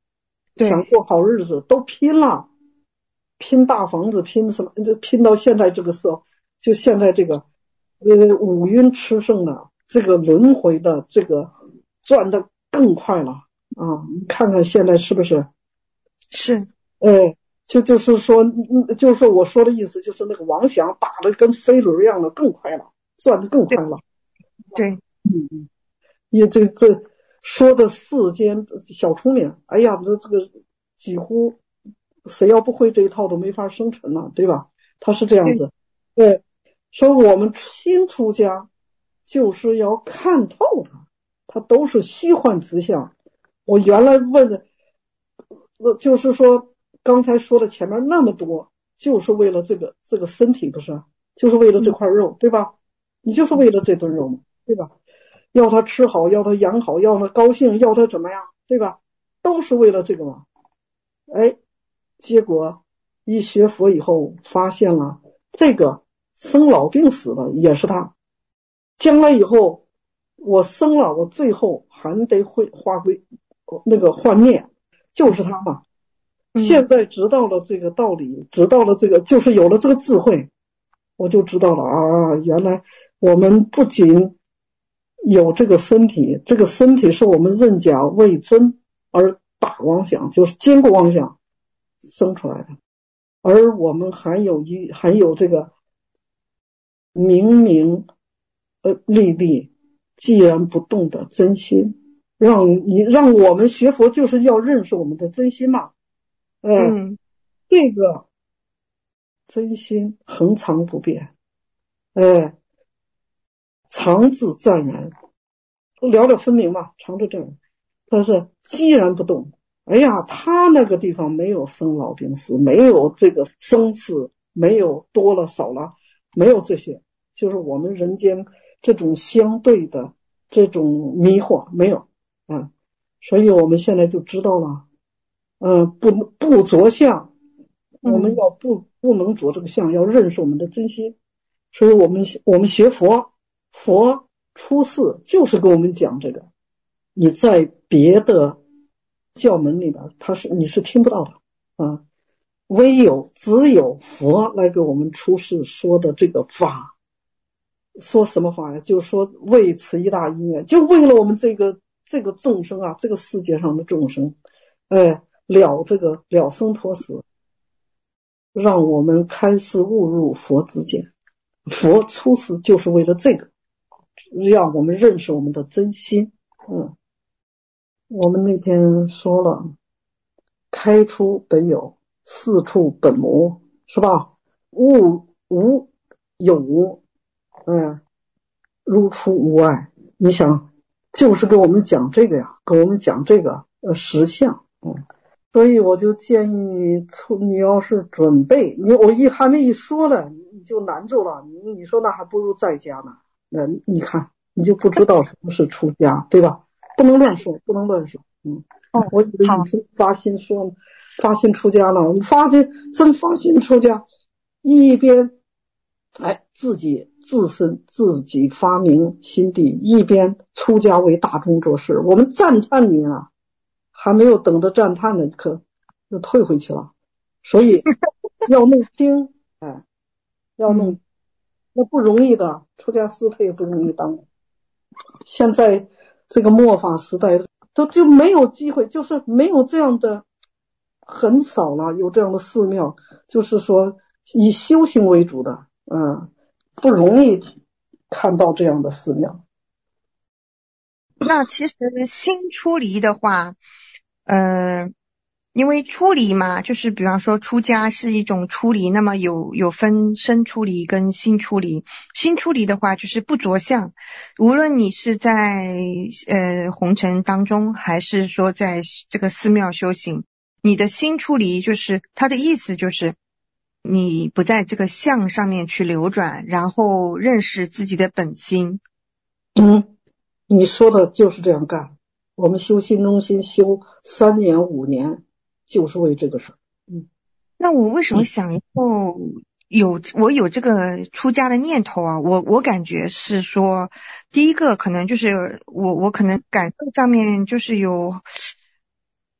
想过好日子，都拼了，拼大房子，拼什么？拼到现在这个时候，就现在这个呃五阴炽盛的这个轮回的这个转的更快了啊！你看看现在是不是？ 是， 哎，就就是说，就是我说的意思，就是那个王祥打的跟飞轮一样的更快了，转的更快了。 对， 嗯嗯，也这这说的世间小聪明，哎呀，这这个几乎谁要不会这一套都没法生存了，对吧？他是这样子。对，说我们新出家就是要看透它，它都是虚幻之相。我原来问的，就是说刚才说的前面那么多，就是为了这个这个身体，不是？就是为了这块肉，对吧？你就是为了这顿肉嘛，对吧？要他吃好，要他养好，要他高兴，要他怎么样，对吧？都是为了这个嘛。哎，结果一学佛以后，发现了这个生老病死的也是他。将来以后，我生了，我最后还得会化归那个幻灭，就是他嘛。现在知道了这个道理，知道了这个，就是有了这个智慧，我就知道了啊，原来我们不仅有这个身体，这个身体是我们认假为真而打妄想，就是坚固妄想生出来的，而我们还有一还有这个明明呃历历既然不动的真心，让你让我们学佛就是要认识我们的真心嘛。 嗯， 这个真心恒常不变，哎，常自湛然，了了分明嘛，常自湛然。但是既然不动，哎呀，他那个地方没有生老病死，没有这个生死，没有多了少了，没有这些，就是我们人间这种相对的这种迷惑没有啊，所以我们现在就知道了。嗯，不不着相，我们要不不能着这个相，要认识我们的真心。所以我们我们学佛，佛出世就是给我们讲这个，你在别的教门里边，他是你是听不到的啊，唯有只有佛来给我们出世说的这个法，说什么法呀？就是说为此一大因缘，就为了我们这个这个众生啊，这个世界上的众生，哎。了这个了生脱死，让我们开始悟入佛之见。佛出世就是为了这个，让我们认识我们的真心。嗯，我们那天说了，开出本有，四处本无，是吧？物无有无，嗯，如出无碍。你想，就是给我们讲这个呀，给我们讲这个呃实相，嗯。所以我就建议你，你要是准备，你我一还没一说了，你就难住了。你你说那还不如在家呢。那你看，你就不知道什么是出家，对吧？不能乱说，不能乱说。嗯，哦，我以为你是发心说，发心出家呢。你发心真发心出家，一边哎自己自身自己发明心地，一边出家为大众做事。我们赞叹你啊！还没有等着赞叹呢，可就退回去了。所以要弄清，哎，要弄，那不容易的，出家师他也不容易当。现在这个末法时代，都就没有机会，就是没有这样的，很少了有这样的寺庙，就是说以修行为主的，嗯，不容易看到这样的寺庙。 那其实新出离的话，呃，因为出离嘛，就是比方说出家是一种出离，那么有有分生出离跟新出离。新出离的话就是不着相，无论你是在呃红尘当中，还是说在这个寺庙修行，你的新出离就是它的意思就是你不在这个相上面去流转，然后认识自己的本心。 嗯，你说的就是这样干。我们修心中心修三年五年，就是为这个事。嗯， 那我为什么想要有我有这个出家的念头啊？我我感觉是说，第一个可能就是我我可能感受上面就是有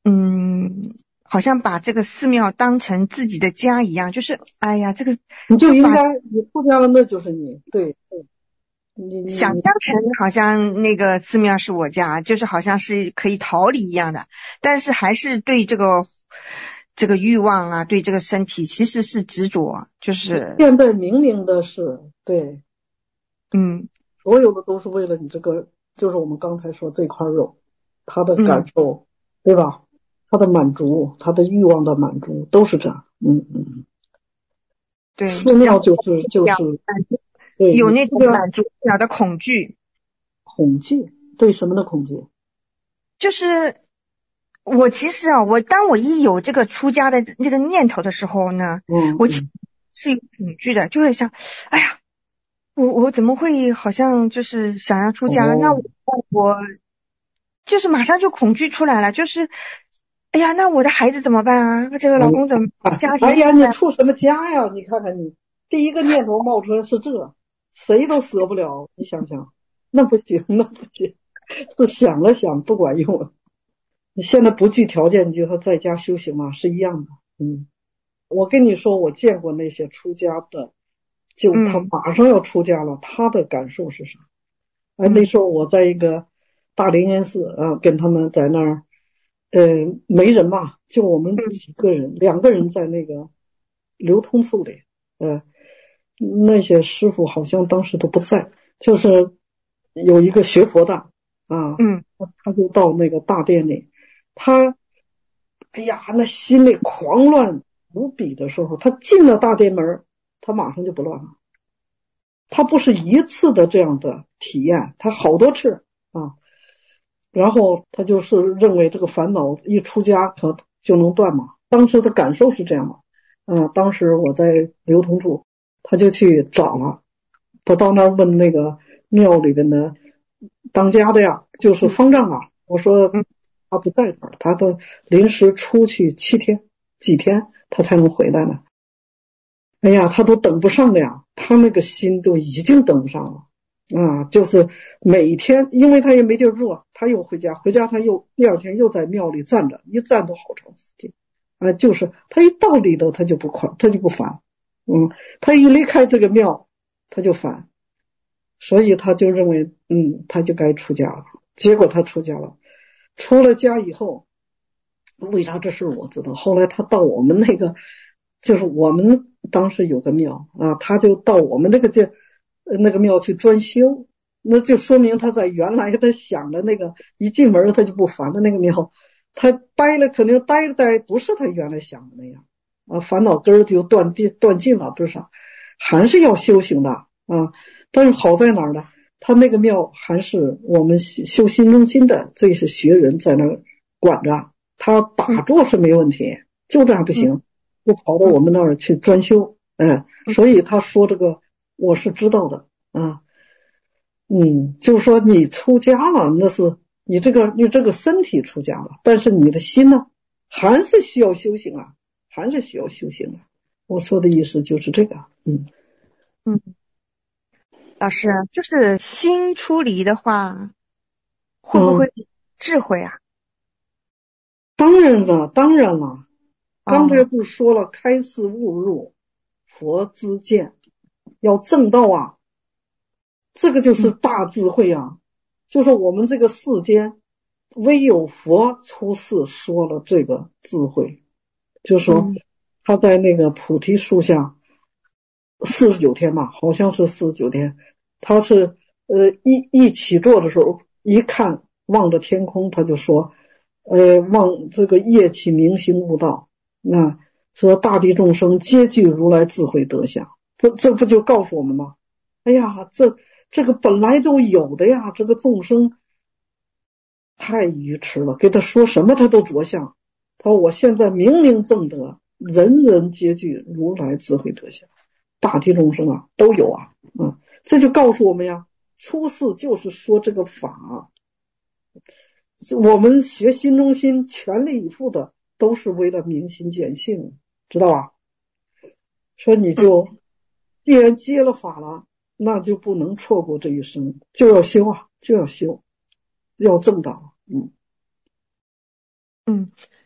嗯，好像把这个寺庙当成自己的家一样，就是哎呀，这个你就应该你出家了，那就是你，对对，你想象成好像那个寺庙是我家，就是好像是可以逃离一样的，但是还是对这个这个欲望啊，对这个身体其实是执着，就是现在明明的是对， 嗯， 所有的都是为了你这个，就是我们刚才说这块肉，他的感受，嗯、对吧？他的满足，他的欲望的满足，都是这样。嗯嗯， 对， 寺庙就是就是对有那种满足不了的恐惧， 恐惧对什么的恐惧？ 就是我其实啊，我当我一有这个出家的这个念头的时候呢， 嗯， 我其实是有恐惧的，就会想，哎呀，我我怎么会好像就是想要出家？ 哦、 那我我就是马上就恐惧出来了，就是。哎呀，那我的孩子怎么办啊？这个老公怎么办？家庭？ 哎呀，你出什么家呀？你看看你，第一个念头冒出来是这，谁都舍不了。你想想，那不行，那不行，是想了想不管用。你现在不具条件，你就说在家修行嘛，是一样的。嗯，我跟你说，我见过那些出家的，就他马上要出家了，嗯、他的感受是啥？哎，那时候我在一个大灵岩寺啊，跟他们在那儿。呃，没人嘛，就我们几个人，两个人在那个流通处里，呃，那些师傅好像当时都不在，就是有一个学佛的啊， 嗯， 他就到那个大殿里，他，哎呀，那心里狂乱无比的时候，他进了大殿门，他马上就不乱了，他不是一次的这样的体验，他好多次啊。然后他就是认为这个烦恼一出家可就能断嘛，当时的感受是这样嘛。嗯、呃，当时我在流通处，他就去找了，他到那儿问那个庙里边的当家的呀，就是方丈啊，我说他不在这儿，他都临时出去七天几天他才能回来呢。哎呀，他都等不上了呀，他那个心都已经等不上了。啊，就是每天，因为他也没地儿住，他又回家，回家他又第二天又在庙里站着，一站都好长时间。啊，就是他一到里头他就不快，他就不烦，嗯，他一离开这个庙他就烦，所以他就认为，嗯，他就该出家了。结果他出家了，出了家以后，为啥这事我知道？后来他到我们那个，就是我们当时有个庙啊，他就到我们那个地。那个庙去专修，那就说明他在原来他想的那个一进门他就不烦的那个庙，他待了肯定待着待不是他原来想的那样啊，烦恼根儿就断尽断尽了，多少还是要修行的啊。但是好在哪儿呢？他那个庙还是我们修心中心的这些学人在那管着，他打坐是没问题，就这样不行，就跑到我们那儿去专修，哎，所以他说这个。我是知道的啊，嗯，就是说你出家了，那是你这个你这个身体出家了，但是你的心呢，还是需要修行啊，还是需要修行啊。我说的意思就是这个，嗯嗯，老师，就是心出离的话，会不会智慧啊？ 嗯、当然了，当然了，刚才不是说了，哦、开示悟入，佛知见。要正道啊，这个就是大智慧啊、嗯、就是我们这个世间唯有佛出世说了这个智慧，就是说他在那个菩提树下四十九天嘛，好像是四十九天，他是呃一一起坐的时候一看望着天空，他就说呃望这个业起明心悟道，那说大地众生皆具如来智慧德相，这这不就告诉我们吗？哎呀，这这个本来都有的呀，这个众生太愚痴了，给他说什么他都着相。他说我现在明明正德，人人皆具如来智慧德相，大地众生啊都有啊，嗯，这就告诉我们呀，出世就是说这个法，我们学心中心全力以赴的都是为了明心见性，知道吧？说你就既然接了法了，那就不能错过这一生，就要修啊，就要修，要正道。嗯嗯，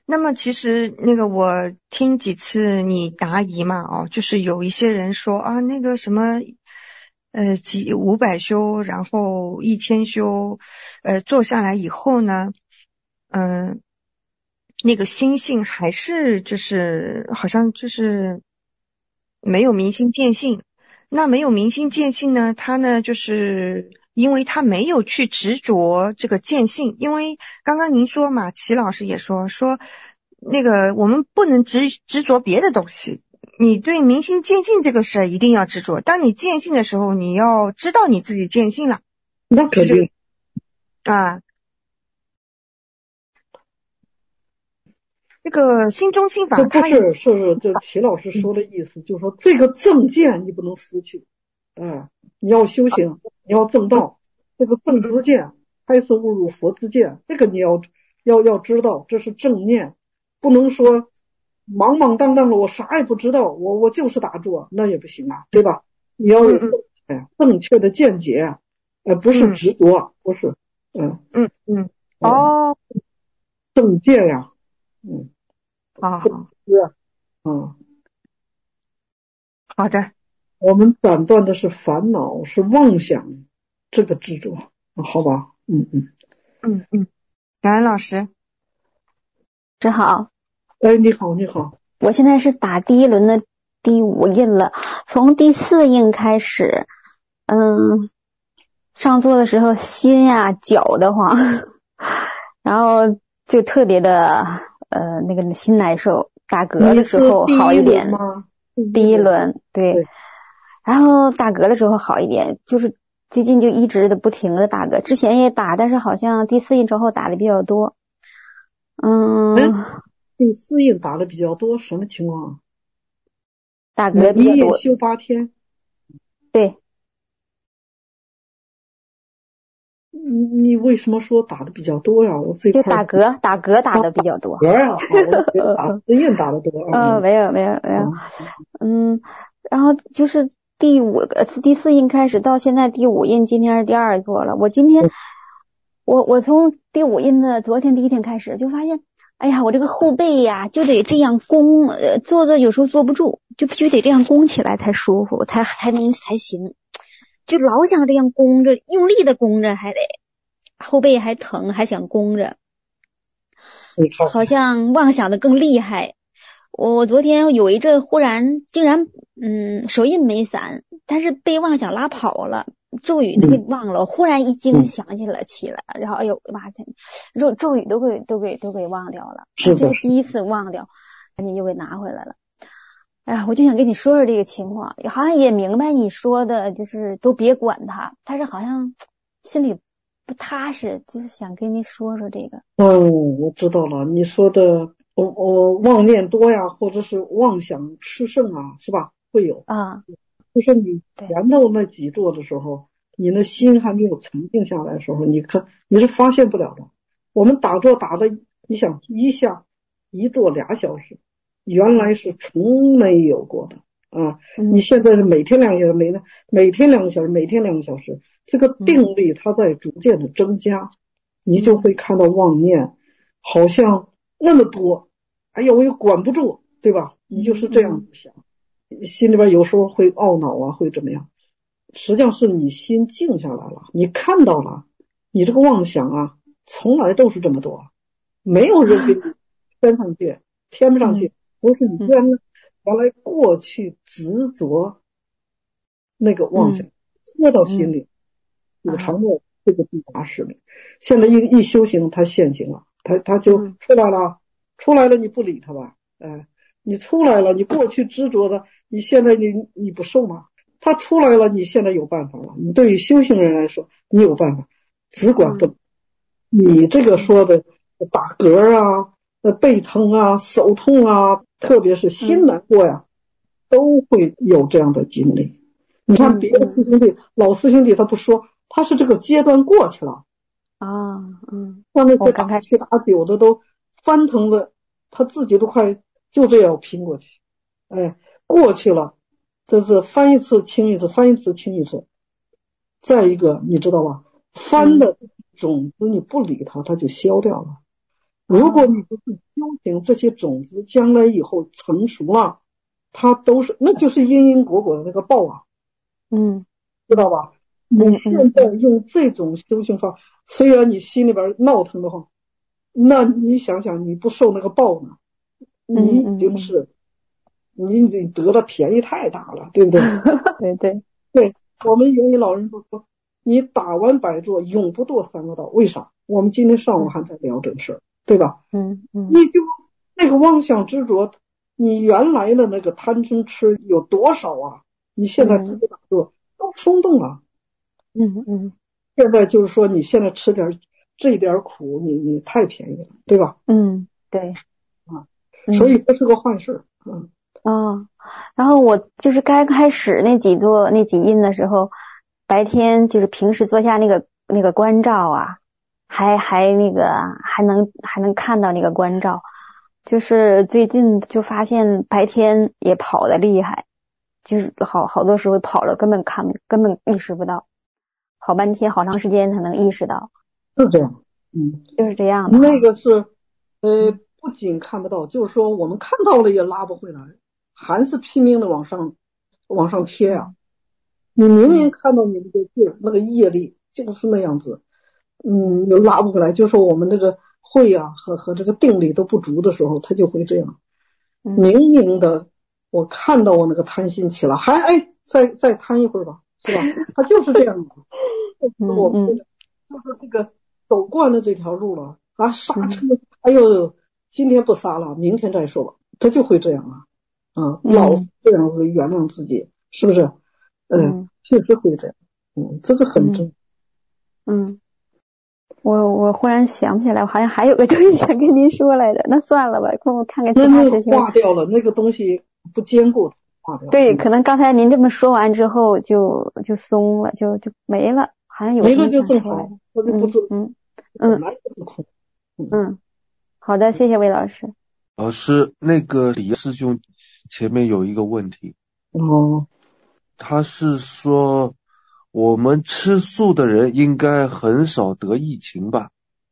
那么其实那个我听几次你答疑嘛，哦，就是有一些人说啊，那个什么，呃，几五百修，然后一千修，呃，做下来以后呢，嗯、呃，那个心性还是就是好像就是没有明心见性。那没有明心见性呢，他呢就是因为他没有去执着这个见性，因为刚刚您说嘛，齐老师也说说那个我们不能执执着别的东西，你对明心见性这个事儿一定要执着。当你见性的时候，你要知道你自己见性了， 那肯定啊。这个心中心法， 这不是是这齐老师说的意思，就是说这个正见你不能失去，啊，你要修行，你要正道，这个正知见还是误入佛之见，这个你要要要知道，这是正念，不能说茫茫荡荡的我啥也不知道，我我就是打坐，那也不行啊，对吧？你要有正哎正确的见解，呃，不是执着，不是，嗯嗯嗯哦， 正见呀，嗯。 好好是，嗯， 好的， 我们斩断的是烦恼，是妄想，这个执着，好吧？嗯嗯嗯嗯，感恩老师， 师好， 哎，你好，你好， 我现在是打第一轮的第五印了，从第四印开始，嗯，上座的时候心呀绞得慌，然后就特别的呃那个心难受，打嗝的时候好一点，第一轮对，对，然后打嗝的时候好一点，就是最近就一直的不停的打嗝，之前也打，但是好像第四印之后打的比较多，嗯， 第四印打的比较多，什么情况？ 打嗝比较多， 一印修八天， 对。 你你为什么说打的比较多呀？我这就打嗝，打嗝打的比较多。 嗝呀，我打四印打的多。 呃，没有没有没有，嗯，然后就是第五个第四印开始到现在第五印，今天是第二座了。我今天我我从第五印的昨天第一天开始就发现，哎呀，我这个后背呀就得这样弓，呃，坐着有时候坐不住，就必须得这样弓起来才舒服，才才能才行。就老想这样弓着，用力的弓着，还得后背还疼，还想弓着，好像妄想的更厉害。我昨天有一阵忽然竟然嗯手印没散，但是被妄想拉跑了，咒语都给忘了，我忽然一惊想起了起来，然后哎呦妈，咒咒语都给都给都给忘掉了，这是第一次忘掉，赶紧又给拿回来了。哎呀，我就想跟你说说这个情况，好像也明白你说的，就是都别管他，但是好像心里不踏实，就是想跟你说说这个。 哦，我知道了，你说的，我我妄念多呀，或者是妄想炽盛啊，是吧？会有啊， 就是你前头那几座的时候，你的心还没有沉静下来的时候，你看你是发现不了的。我们打坐打的，你想一下一坐俩小时。原来是从没有过的啊！你现在是每天两个小时，每每天两个小时，每天两个小时，这个定力它在逐渐的增加，你就会看到妄念好像那么多，哎呀，我又管不住，对吧？你就是这样想，心里边有时候会懊恼啊，会怎么样？实际上是你心静下来了，你看到了，你这个妄想啊，从来都是这么多，没有人给你添上去，添不上去。不是你原来原来过去执着那个妄想拖到心里，有常在这个地法室里。现在一一修行，他现行了，他他就出来了，出来了你不理他吧？哎，你出来了，你过去执着的，你现在你你不受吗？他出来了，你现在有办法了。你对于修行人来说，你有办法，只管不。你这个说的打嗝啊。背疼啊，手痛啊，特别是心难过呀、嗯、都会有这样的经历。你看别的师兄弟、嗯、老师兄弟他不说，他是这个阶段过去了啊，嗯， 像那些打七打九的都翻腾的，他自己都快就这样拼过去，哎，过去了，这是翻一次清一次，翻一次清一次。再一个你知道吧，翻的种子你不理它，它就消掉了。 如果你不是修行，这些种子将来以后成熟了，它都是那就是因因果果的那个报啊， 嗯， 知道吧？你现在用这种修行法，虽然你心里边闹腾的话，那你想想，你不受那个报呢，你已经是你你得的便宜太大了，对不对？ 对对对，我们原因老人说说，你打完百坐，永不堕三恶道，为啥？我们今天上午还在聊这个事儿，对吧？ 嗯嗯， 你就那个妄想执着，你原来的那个贪嗔痴有多少啊？你现在特别打坐都松动了。 嗯嗯， 现在就是说，你现在吃点这点苦，你你太便宜了，对吧？ 嗯，对， 啊，所以这是个坏事。嗯。 哦，然后我就是刚开始那几座那几印的时候，白天就是平时坐下那个那个关照啊，还还那个还能还能看到那个关照，就是最近就发现白天也跑得厉害，就是好好多时候跑了根本看根本意识不到，好半天好长时间才能意识到。 是这样，嗯， 就是这样的。 那个是呃不仅看不到，就是说我们看到了也拉不回来，还是拼命的往上往上贴啊。你明明看到你那个劲儿，那个业力就是那样子，嗯，又拉不回来。就说我们这个慧啊和和这个定力都不足的时候，他就会这样。明明的，我看到我那个贪心起了，还哎再再贪一会儿吧，是吧？他就是这样的。我们这个就是这个走惯了这条路了啊，刹车，哎呦，今天不刹了，明天再说吧，他就会这样啊。啊，老这样会原谅自己，是不是？嗯，确实会这样。嗯，这个很正。 嗯，我我忽然想起来，我好像还有个东西想跟您说来着，那算了吧，跟我看看其他事情。 那化掉了，那个东西不坚固，化掉。 对，可能刚才您这么说完之后就就松了，就就没了，好像有没了就正好，我就不做。 嗯嗯嗯嗯，好的，谢谢魏老师。 老师，那个李师兄前面有一个问题。 哦。 他是说我们吃素的人应该很少得疫情吧？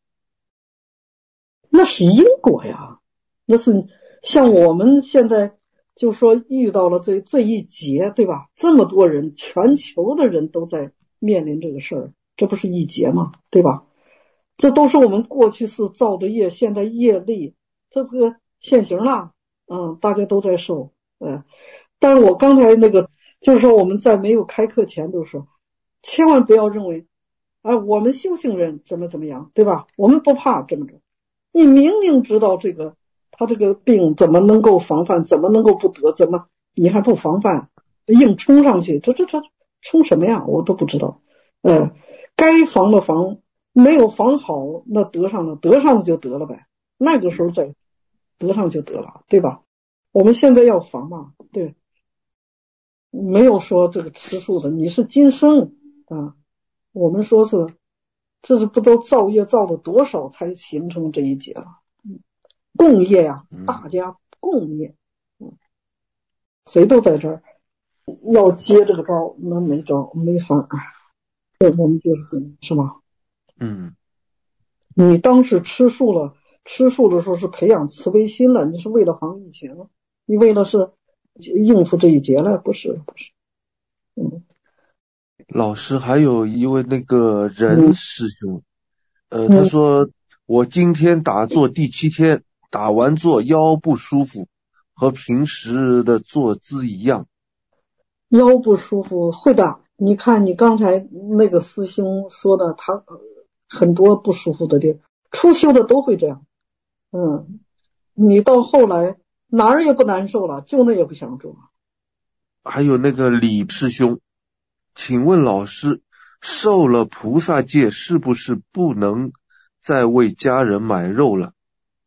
那是因果呀，那是像我们现在就说遇到了这这一劫，对吧？这么多人，全球的人都在面临这个事儿，这不是一劫吗？对吧？这都是我们过去是造的业，现在业力这个现行了，嗯，大家都在受，嗯。但是我刚才那个就是说我们在没有开课前都说，千万不要认为啊我们修行人怎么怎么样，对吧？我们不怕这么着。你明明知道这个他这个病怎么能够防范，怎么能够不得，怎么你还不防范，硬冲上去，这这这冲什么呀？我都不知道。呃，该防的防，没有防好，那得上了，得上了就得了呗。那个时候再得上就得了，对吧？我们现在要防嘛，对。没有说这个吃素的你是今生啊，我们说是这是不都造业造了多少才形成这一劫了？共业呀、啊，大家共业，嗯，谁都在这儿要接这个招，那没招没法，对，我们就是是吧？ 嗯， 你当时吃素了，吃素的时候是培养慈悲心了，你是为了防疫情，你为了是应付这一劫了，不是不是。嗯， 老师还有一位那个任师兄，嗯、呃，他说我今天打坐第七天，打完坐腰不舒服，和平时的坐姿一样。 腰不舒服会的，你看你刚才那个师兄说的，他很多不舒服的地方，初修的都会这样。嗯，你到后来哪儿也不难受了，就那也不想做。 还有那个李师兄，请问老师，受了菩萨戒是不是不能再为家人买肉了？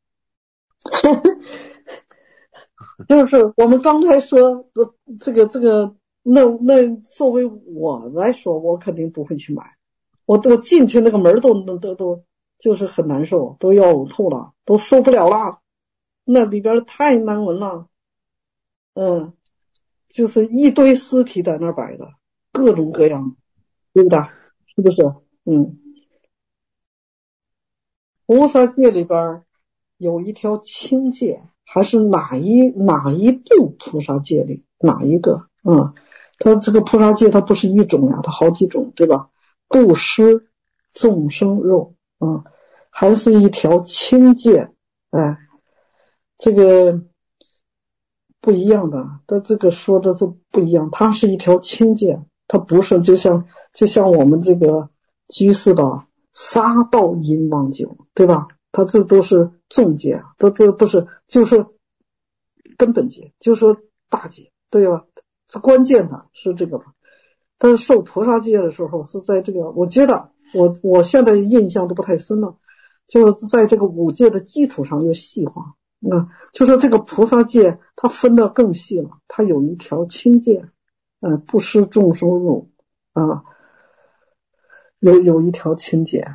就是我们刚才说这个这个，那那作为我来说，我肯定不会去买。我我进去那个门都都都就是很难受，都要呕吐了，都受不了了。那里边太难闻了，嗯。就是一堆尸体在那儿摆的，各种各样，对不对？是不是？嗯，菩萨戒里边有一条清界，还是哪一哪一部菩萨戒里哪一个？嗯，它这个菩萨戒它不是一种呀，它好几种，对吧？布施众生肉，嗯，还是一条清界，哎，这个不一样的，它这个说的是不一样，它是一条清界，它不是就像就像我们这个居士的杀盗淫妄酒，对吧？它这都是重戒，它这不是就是根本戒，就是大戒，对吧？这关键的是这个吧。但是受菩萨戒的时候是在这个，我觉得我我现在印象都不太深了，就是在这个五戒的基础上又细化。嗯，就是这个菩萨戒它分得更细了，它有一条清戒，呃，不施众生肉啊，有有一条清戒。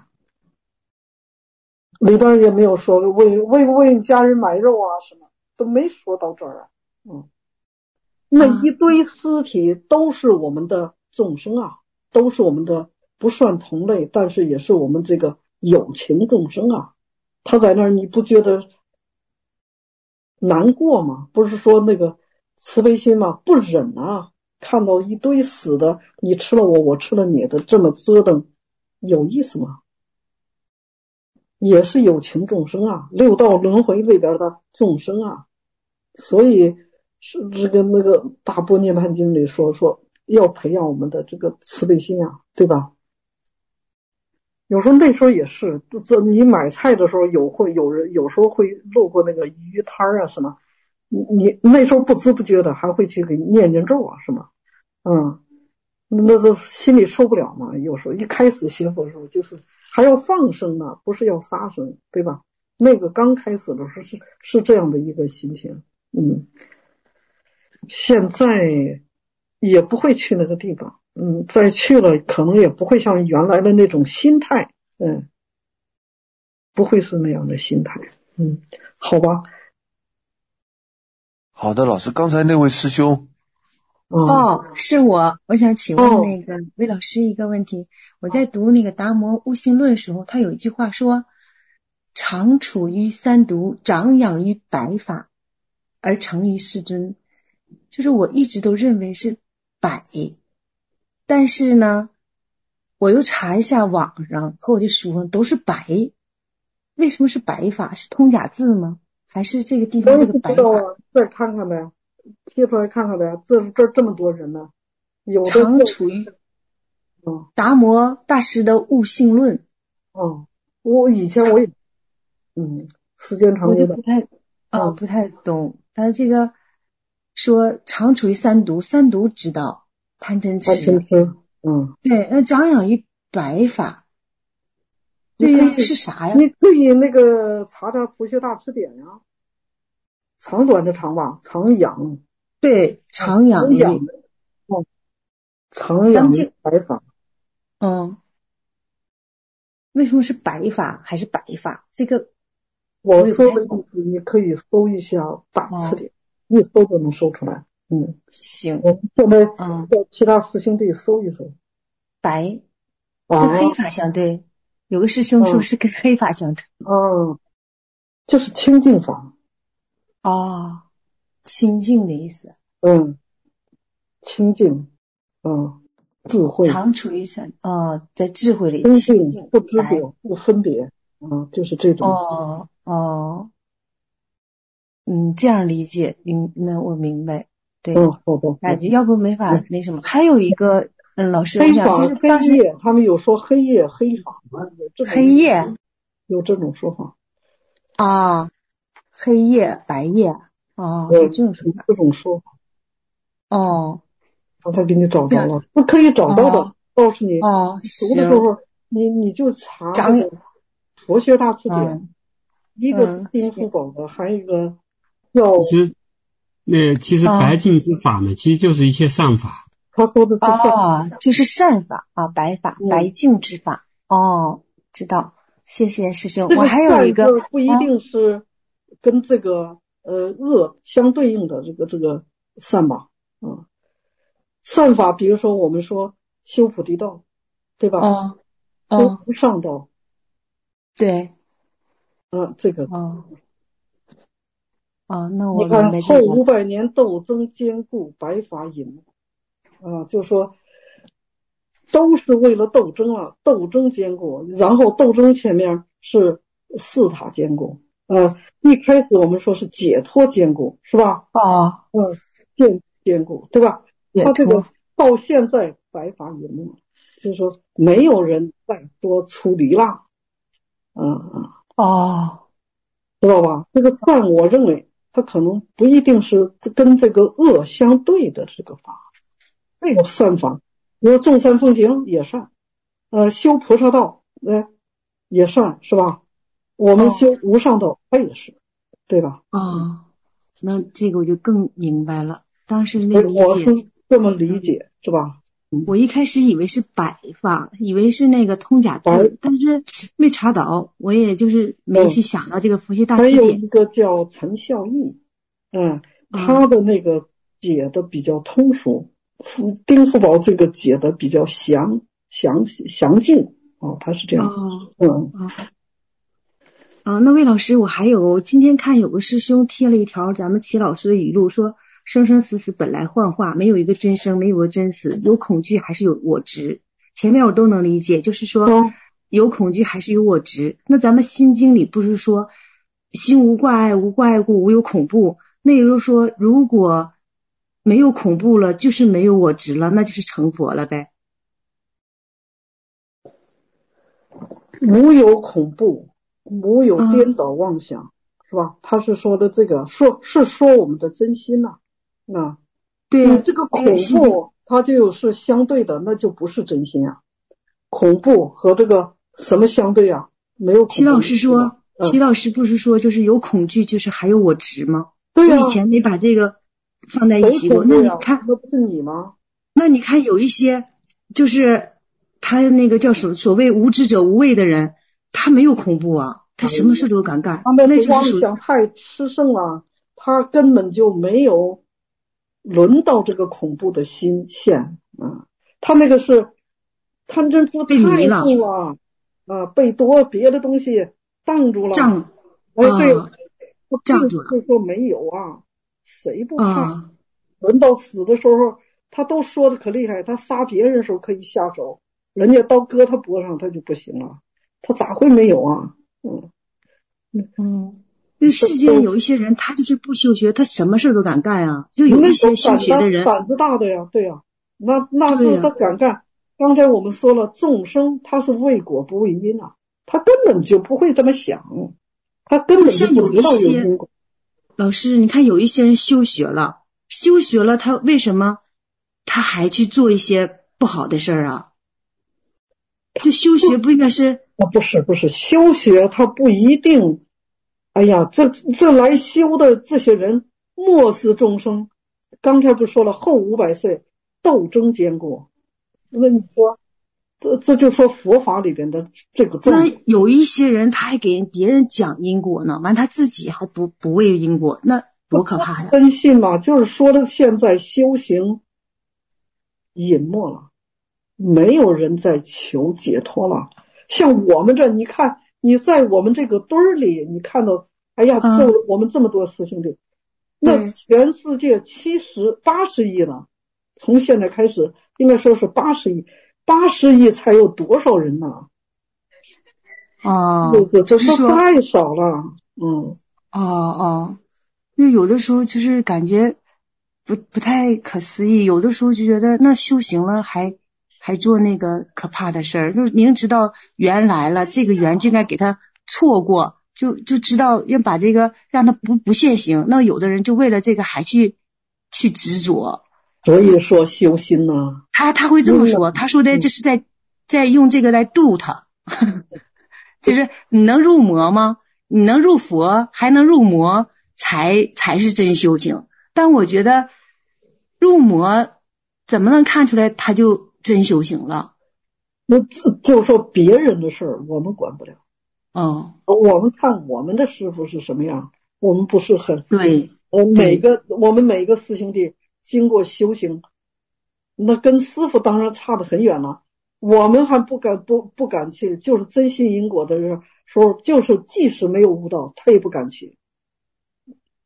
里边也没有说为为不为家人买肉啊什么，都没说到这儿啊。嗯，那一堆尸体都是我们的众生啊，都是我们的不算同类，但是也是我们这个有情众生啊。他在那儿你不觉得难过吗？不是说那个慈悲心吗？不忍啊，看到一堆死的，你吃了我，我吃了你的，这么折腾，有意思吗？也是有情众生啊，六道轮回里边的众生啊，所以是这个那个大般涅槃经里说说要培养我们的这个慈悲心啊，对吧？有时候那时候也是，这你买菜的时候有会有人有时候会路过那个鱼摊啊什么，你你那时候不知不觉的还会去给念念咒啊什么，嗯，那个心里受不了嘛。有时候一开始学佛的时候就是还要放生呢，不是要杀生，对吧？那个刚开始的时候是是这样的一个心情，嗯，现在也不会去那个地方。嗯，再去了可能也不会像原来的那种心态，嗯，不会是那样的心态，嗯，好吧。 好的，老师，刚才那位师兄， 嗯、 哦，是我，我想请问那个魏老师一个问题。我在读那个达摩悟性论的时候，他有一句话说：“常处于三毒，长养于百法，而成于世尊。”就是我一直都认为是百。但是呢，我又查一下网上和我的书上都是白，为什么是白法？是通假字吗？还是这个地方这个白法？ 我也不知道啊，再看看呗，贴出来看看呗。这这这么多人呢，有的常处于达摩大师的悟性论。 哦，我以前我也，嗯，时间长有点不太啊、哦，不太懂。但是这个说常处于三毒，三毒知道。贪嗔痴， 贪嗔痴，嗯， 对，那长养于白法，对呀，是啥呀？ 你可以那个查查佛学大辞典呀，长短的长吧，长养， 对，长养于， 哦，长养于白法， 嗯，为什么是白法还是白法？这个我说的意思，你可以搜一下大辞典，哦、一搜就能搜出来。嗯， 行， 我们现在在其他师兄弟搜一搜， 白跟黑法相对，啊、有个师兄说是跟黑法相对， 嗯，就是清净法， 哦，清净的意思， 嗯，清净，嗯，智慧， 常处于三，哦，在智慧里清净，不执着，不分别，嗯，就是这种， 哦哦，嗯，这样理解，嗯，那我明白。对， 嗯，好的， 感觉要不没法那什么。还有一个，嗯，老师， 黑法就是黑夜，他们有说黑夜黑法， 黑夜有这种说法啊，黑夜白夜啊，有这种说法， 这种说法。 哦， 刚才给你找到了，不可以找到的， 哦、 告诉你， 哦， 读的时候你你就查这个佛学大辞典， 嗯、 一个是金福宝的，还有一个叫。 那其实白净之法呢，其实就是一切善法。 他说的是哦，就是善法啊，白法，嗯、白净之法。哦，知道，谢谢师兄。 这个我还有一个不一定是跟这个、嗯、呃恶相对应的这个这个善法啊、嗯。善法，比如说我们说修菩提道，对吧？ 哦， 修无上道， 对， 嗯、呃，这个。 哦， 哦，那我你看明白这个。 后五百年斗争坚固，白发隐没啊，就说都是为了斗争啊，斗争坚固，然后斗争前面是四塔坚固。呃，一开始我们说是解脱坚固，是吧？ 哦， 嗯，坚坚固，对吧？ 解他这个脱。 到现在白发隐没，就是说没有人再多出离了。嗯嗯。 哦， 知道吧？这个善，我认为它可能不一定是跟这个恶相对的这个法，这个善法，比如众善奉行也善，呃，修菩萨道，呃，也善，是吧？我们修无上道，它也是，对吧？ 哦，那这个我就更明白了。当时那个理解， 我是这么理解，是吧？ 我一开始以为是白发，以为是那个通假字，但是没查到，我也就是没去想到这个佛学大还有辞典。 一个叫陈孝义，嗯，他的那个解的比较通俗，丁福宝这个解的比较详详详尽哦，他是这样。 哦， 嗯啊，啊，那魏老师，我还有今天看有个师兄贴了一条咱们齐老师的语录，说生生死死本来幻化，没有一个真生，没有个真死，有恐惧还是有我执。前面我都能理解，就是说有恐惧还是有我执。那咱们心经里不是说心无挂碍，无挂碍故无有恐怖，那也就是说如果没有恐怖了，就是没有我执了，那就是成佛了呗。 无有恐怖，无有颠倒妄想，嗯、是吧？他是说的这个，说是说我们的真心呐、啊，啊， 对啊， 这个恐怖它就是相对的，那就不是真心啊。恐怖和这个什么相对啊？没有。 齐老师说，嗯、齐老师不是说就是有恐惧，就是还有我执吗？ 对呀、 啊，我以前没把这个放在一起过。那你看， 那不是你吗？ 那你看有一些就是他那个叫所所谓无知者无畏的人，他没有恐怖啊，他什么事都敢干。 他那是妄想太炽盛了，他根本就没有轮到这个恐怖的心线啊。他那个是贪嗔痴太重了啊，被多别的东西挡住了。 障， 哎，对， 障住了。 是说没有啊，谁不怕？啊、轮到死的时候，他都说的可厉害，他杀别人的时候可以下手，人家刀割他脖上他就不行了，他咋会没有啊？嗯嗯，这世间有一些人，他就是不修学，他什么事都敢干啊。就有一些修学的人， 胆子大的呀，对呀，那那是他敢干。刚才我们说了，众生他是为果不为因啊，他根本就不会这么想，他根本就不知道有因果。 老师，你看有一些人修学了，修学了，他为什么他还去做一些不好的事儿啊？就修学不应该是？ 啊，不是不是，修学他不一定。哎呀，这这来修的这些人，末世众生，刚才不是说了，后五百岁斗争坚固。那你说，这这就说佛法里边的这个重点。 那有一些人他还给别人讲因果呢，完他自己还不不为因果，那多可怕呀！ 真信嘛，就是说的现在修行隐没了，没有人在求解脱了。像我们这，你看你在我们这个堆儿里，你看到，哎呀，这我们这么多师兄弟，那全世界七十八十亿了，从现在开始。应该说是八十亿，八十亿才有多少人呢？ 哦， 这这这太少了，嗯。 哦哦，就有的时候就是感觉不不太可思议，有的时候就觉得那修行了还还做那个可怕的事儿，就是明知道缘来了，这个缘就应该给他错过，就就知道要把这个让他不不现行。那有的人就为了这个还去去执着。 所以说修心呢、啊， 他他会这么说，他说的这是在在用这个来度他，就是你能入魔吗？你能入佛，还能入魔，才才是真修行。但我觉得入魔怎么能看出来他就真修行了？ 那就说别人的事儿我们管不了， 嗯， 我们看我们的师父是什么样，我们不是很对， 呃每个我们每个师兄弟。经过修行，那跟师父当然差得很远了。我们还不敢不不敢去，就是真信因果的时候，就是即使没有悟道，他也不敢去。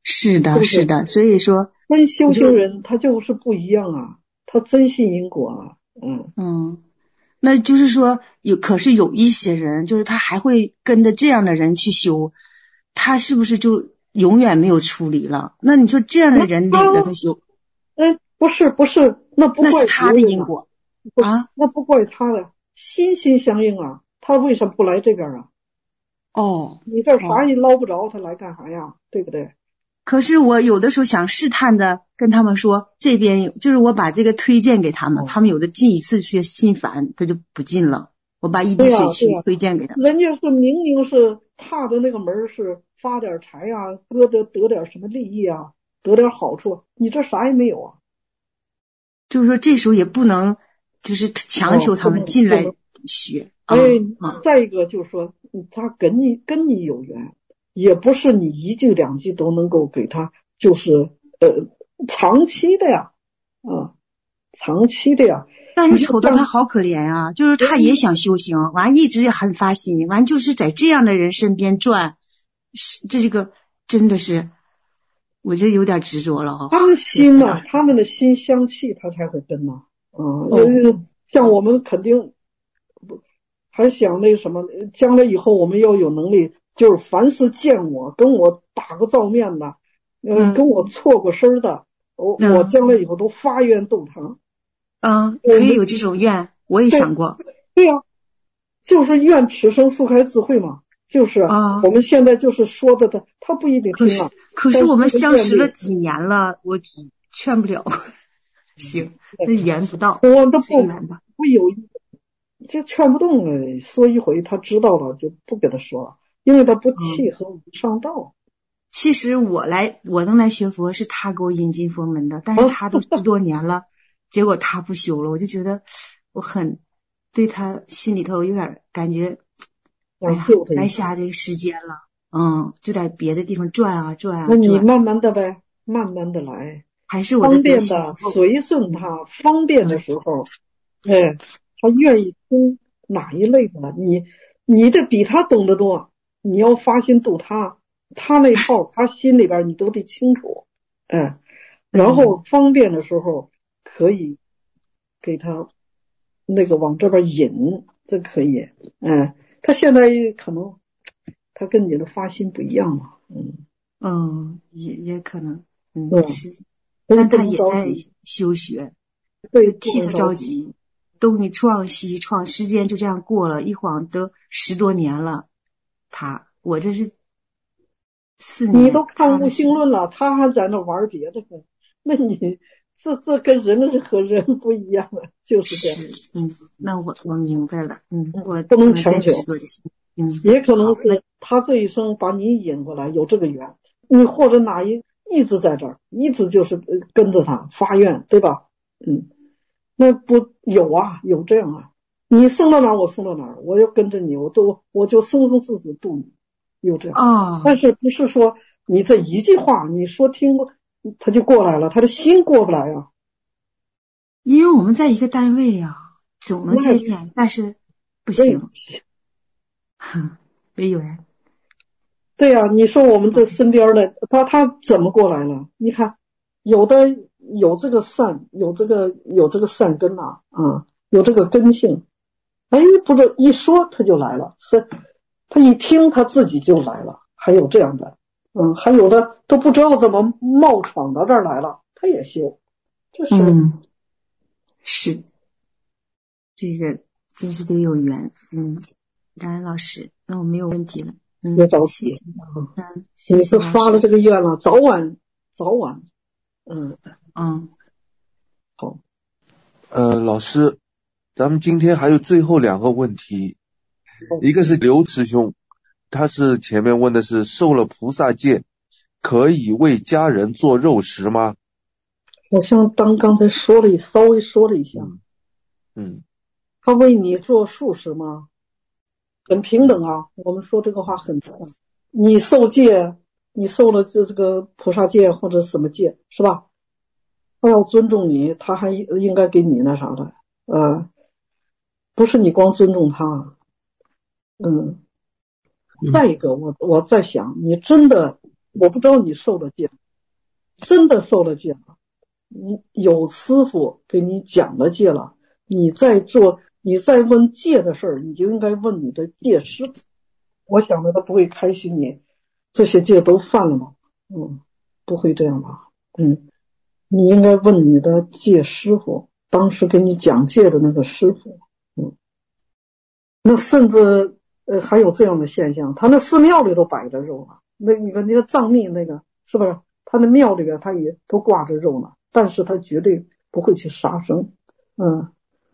是的，是的，所以说真修行人他就是不一样啊，他真信因果啊，嗯嗯，那就是说有，可是有一些人，就是他还会跟着这样的人去修，他是不是就永远没有出离了？那你说这样的人领着他修， 嗯，不是不是，那不怪那是他的因果啊， 那不怪他的，心心相印啊，他为什么不来这边啊？ 哦， 你这啥也捞不着，他来干啥呀？对不对？ 可是我有的时候想试探的跟他们说，这边有，就是我把这个推荐给他们，他们有的进一次去心烦，他就不进了。我把一滴水器推荐给他们。 人家是明明是踏的那个门是发点财啊，得得得点什么利益啊，得点好处，你这啥也没有啊。 就是说这时候也不能就是强求他们进来学。 哎、嗯，再一个就是说，他跟你跟你有缘。也不是你一句两句都能够给他，就是呃长期的呀，啊，长期的呀。 但是瞅着他好可怜啊，就是他也想修行，完一直也很发心，完就是在这样的人身边转，这这个真的是，我这有点执着了啊。 他们心嘛，他们的心相契，他才会跟呐。啊，哦、像我们肯定还想那什么，将来以后我们要有能力。就是凡是见我跟我打个照面的，呃，嗯、跟我错过身的，我、嗯、我将来以后都发愿度他。 嗯，可以有这种愿，我也想过。 对呀、啊，就是愿此生速开智慧嘛，就是啊。我们现在就是说的的，他不一定听啊。 可是，可是我们相识了几年了，我劝不了。行，那缘不到， 我都不难吧？ 不有，就劝不动了。说一回他知道了，就不给他说了。因为他不契合无上道、 嗯。其实我来，我能来学佛是他给我引进佛门的，但是他都十多年了，结果他不修了，我就觉得我很对他心里头有点感觉，哎呀，白瞎这个时间了，嗯，就在别的地方转啊转啊转。 那你慢慢的呗，慢慢的来， 还是我的方便的随顺他，方便的时候， 嗯、 哎，他愿意听哪一类的，你你的比他懂得多。你要发心度他，他那套他心里边你都得清楚，哎，然后方便的时候可以给他那个往这边引，这可以，哎，他现在可能他跟你的发心不一样嘛，嗯嗯，也也可能，嗯， 嗯是，但他也在修学， 对， 替他着急，东一撞西一撞，时间就这样过了，一晃都十多年了。他，我这是四年， 你都看悟性论了，他还在那玩别的呢。那你这这跟人和人不一样啊，就是这样。 嗯，那我我明白了，嗯，我不能强求， 嗯， 也可能是他这一生把你引过来，有这个缘，你或者哪一一直在这儿，一直就是跟着他发愿，对吧？嗯，那不有啊，有这样啊。你送到哪儿，我送到哪儿，我要跟着你，我都我就生生世世度你，有这样啊。 但是不是说你这一句话，你说听过他就过来了，他的心过不来啊。 因为我们在一个单位啊，总能见面，但是不行，没有缘。 对呀、啊，你说我们这身边的他他怎么过来了？你看，有的有这个善，有这个有这个善根呐，啊，有这个根性。哎，不知一说他就来了，是，他一听他自己就来了，还有这样的，嗯，还有的都不知道怎么冒闯到这儿来了，他也修，就是， 嗯，是，这个真是得有缘，嗯，感恩老师，那我没有问题了，嗯， 别着急，嗯，你是发了这个愿了，早晚早晚，嗯嗯， 好， 呃，老师。咱们今天还有最后两个问题，一个是刘师兄，他是前面问的是受了菩萨戒可以为家人做肉食吗？ 好像当刚才说了稍微说了一下， 嗯， 他为你做素食吗？很平等啊，我们说这个话很平等。你受戒，你受了这这个菩萨戒或者什么戒是吧？他要尊重你，他还应该给你那啥的，呃。不是你光尊重他，嗯，再一个我我在想，你真的我不知道你受了戒，真的受了戒了，你有师傅给你讲了戒了，你再做，你再问戒的事儿，你就应该问你的戒师傅。我想着他不会开许你这些戒都犯了吗？嗯，不会这样吧？嗯，你应该问你的戒师傅，当时给你讲戒的那个师傅。嗯，那甚至呃还有这样的现象，他那寺庙里都摆着肉了，那你看那个藏密那个是不是？他那庙里边他也都挂着肉呢，但是他绝对不会去杀生。嗯，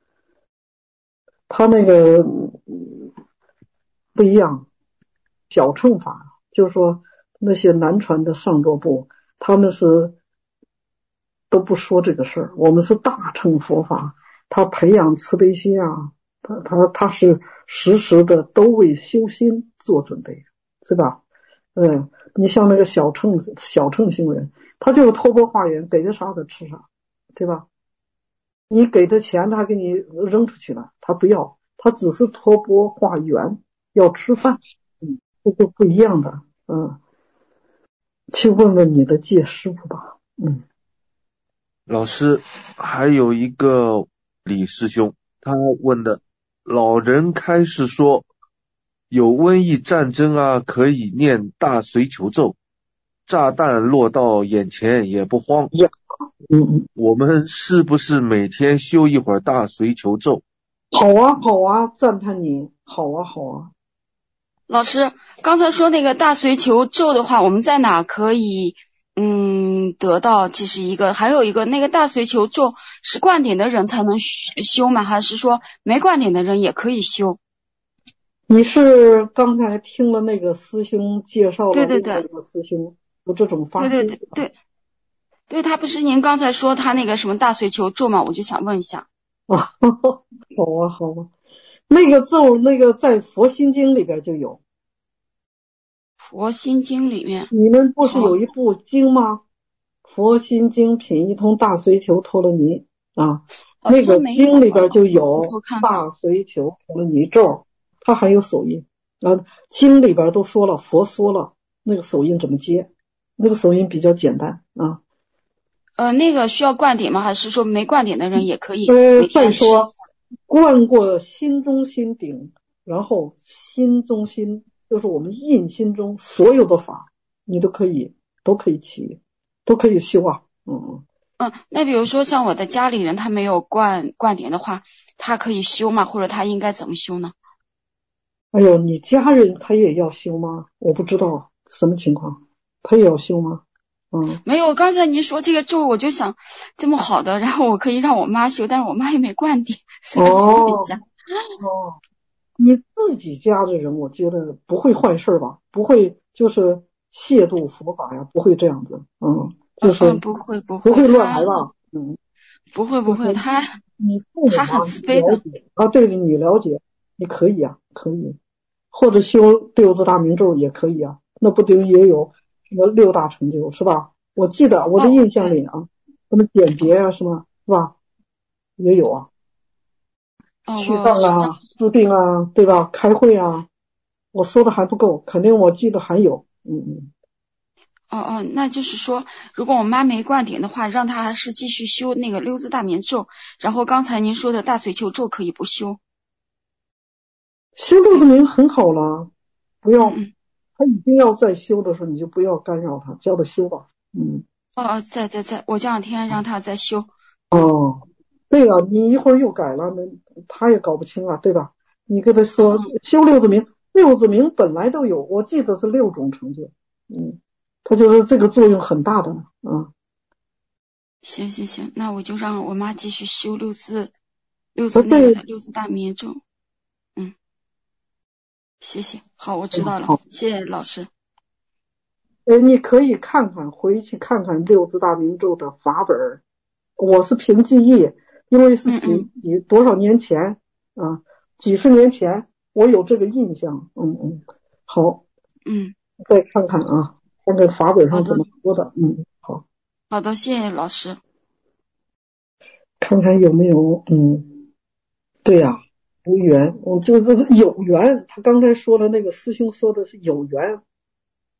他那个不一样。小乘法就是说那些南传的上座部他们是都不说这个事儿，我们是大乘佛法，他培养慈悲心啊，他他他是时时的都为修心做准备，是吧？嗯，你像那个小乘小乘行人，他就是托钵化缘，给他啥他吃啥，对吧？你给他钱他给你扔出去了，他不要，他只是托钵化缘，要吃饭。嗯，这就不一样的。嗯，去问问你的戒师傅吧。嗯， 老师，还有一个李师兄，他问的，老人开示说，有瘟疫战争啊，可以念大随求咒，炸弹落到眼前也不慌。 嗯， 我们是不是每天修一会儿大随求咒？ 好啊，好啊，赞叹你，好啊，好啊。 老师，刚才说那个大随求咒的话，我们在哪可以嗯得到？这是一个，还有一个那个大随求咒是灌顶的人才能修吗？还是说没灌顶的人也可以修？ 你是刚才听了那个师兄介绍了对对对， 这个师兄有这种发对对对对，对他不是您刚才说他那个什么大随求咒吗？我就想问一下。 啊，好啊，好啊。那个咒，那个在佛心经里边就有。 佛心经里面， 你们不是有一部经吗？佛心经品一通大随求陀罗尼啊，那个经里边就有大随求陀罗尼咒，它还有手印啊。经里边都说了，佛说了那个手印怎么接，那个手印比较简单啊。 呃，那个需要灌顶吗？还是说没灌顶的人也可以？ 呃，再说灌过心中心顶，然后心中心就是我们印心中所有的法，你都可以都可以起，都可以修啊。嗯嗯，那比如说像我的家里人他没有灌灌顶的话，他可以修吗？或者他应该怎么修呢？ 哎呦，你家人他也要修吗？我不知道什么情况，他也要修吗？嗯， 没有，刚才您说这个咒，我就想这么好的，然后我可以让我妈修，但是我妈也没灌顶，所以就问一下。 哦，你自己家的人，我觉得不会坏事吧？不会就是亵渎佛法呀？不会这样子，嗯，就是、 嗯、不会不会不会乱来吧？嗯， 不会不会，他你父母他很慈悲的啊，对的，你了解，你可以啊，可以，或者修六字大明咒也可以啊，那不等于也有什么六大成就，是吧？我记得我的印象里啊，什么简洁啊，什么是吧？也有啊，去葬啊，治病啊，对吧？开会啊，我说的还不够，肯定我记得还有，嗯嗯。 哦哦，那就是说，如果我妈没灌顶的话，让她还是继续修那个六字大明咒，然后刚才您说的大随求咒可以不修。 修六字明很好了，不要，嗯、他已经要再修的时候，你就不要干扰他，叫他修吧。嗯。 哦，在在在，我这两天让他再修。 哦，对了，你一会儿又改了，那他也搞不清啊，对吧？你跟他说、嗯、修六字明，六字明本来都有，我记得是六种成就，嗯，他就是这个作用很大的，嗯。 行行行，那我就让我妈继续修六字，六字那个六字大明咒。嗯，谢谢，好，我知道了，嗯、谢谢老师。 呃，你可以看看，回去看看六字大明咒的法本。我是凭记忆，因为是几嗯嗯几多少年前啊，几十年前我有这个印象。嗯嗯，好， 嗯， 再看看啊，看看法本上怎么说的。嗯，好。 好的，谢谢老师。 看看有没有，嗯，对呀、啊，无缘，我就是有缘。他刚才说的那个师兄说的是有缘。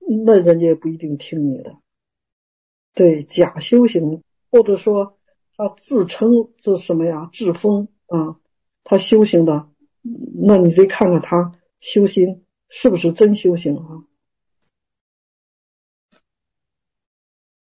那人家也不一定听你的。对，假修行，或者说他自称这什么呀，自封啊，他修行的，那你得看看他修行是不是真修行啊。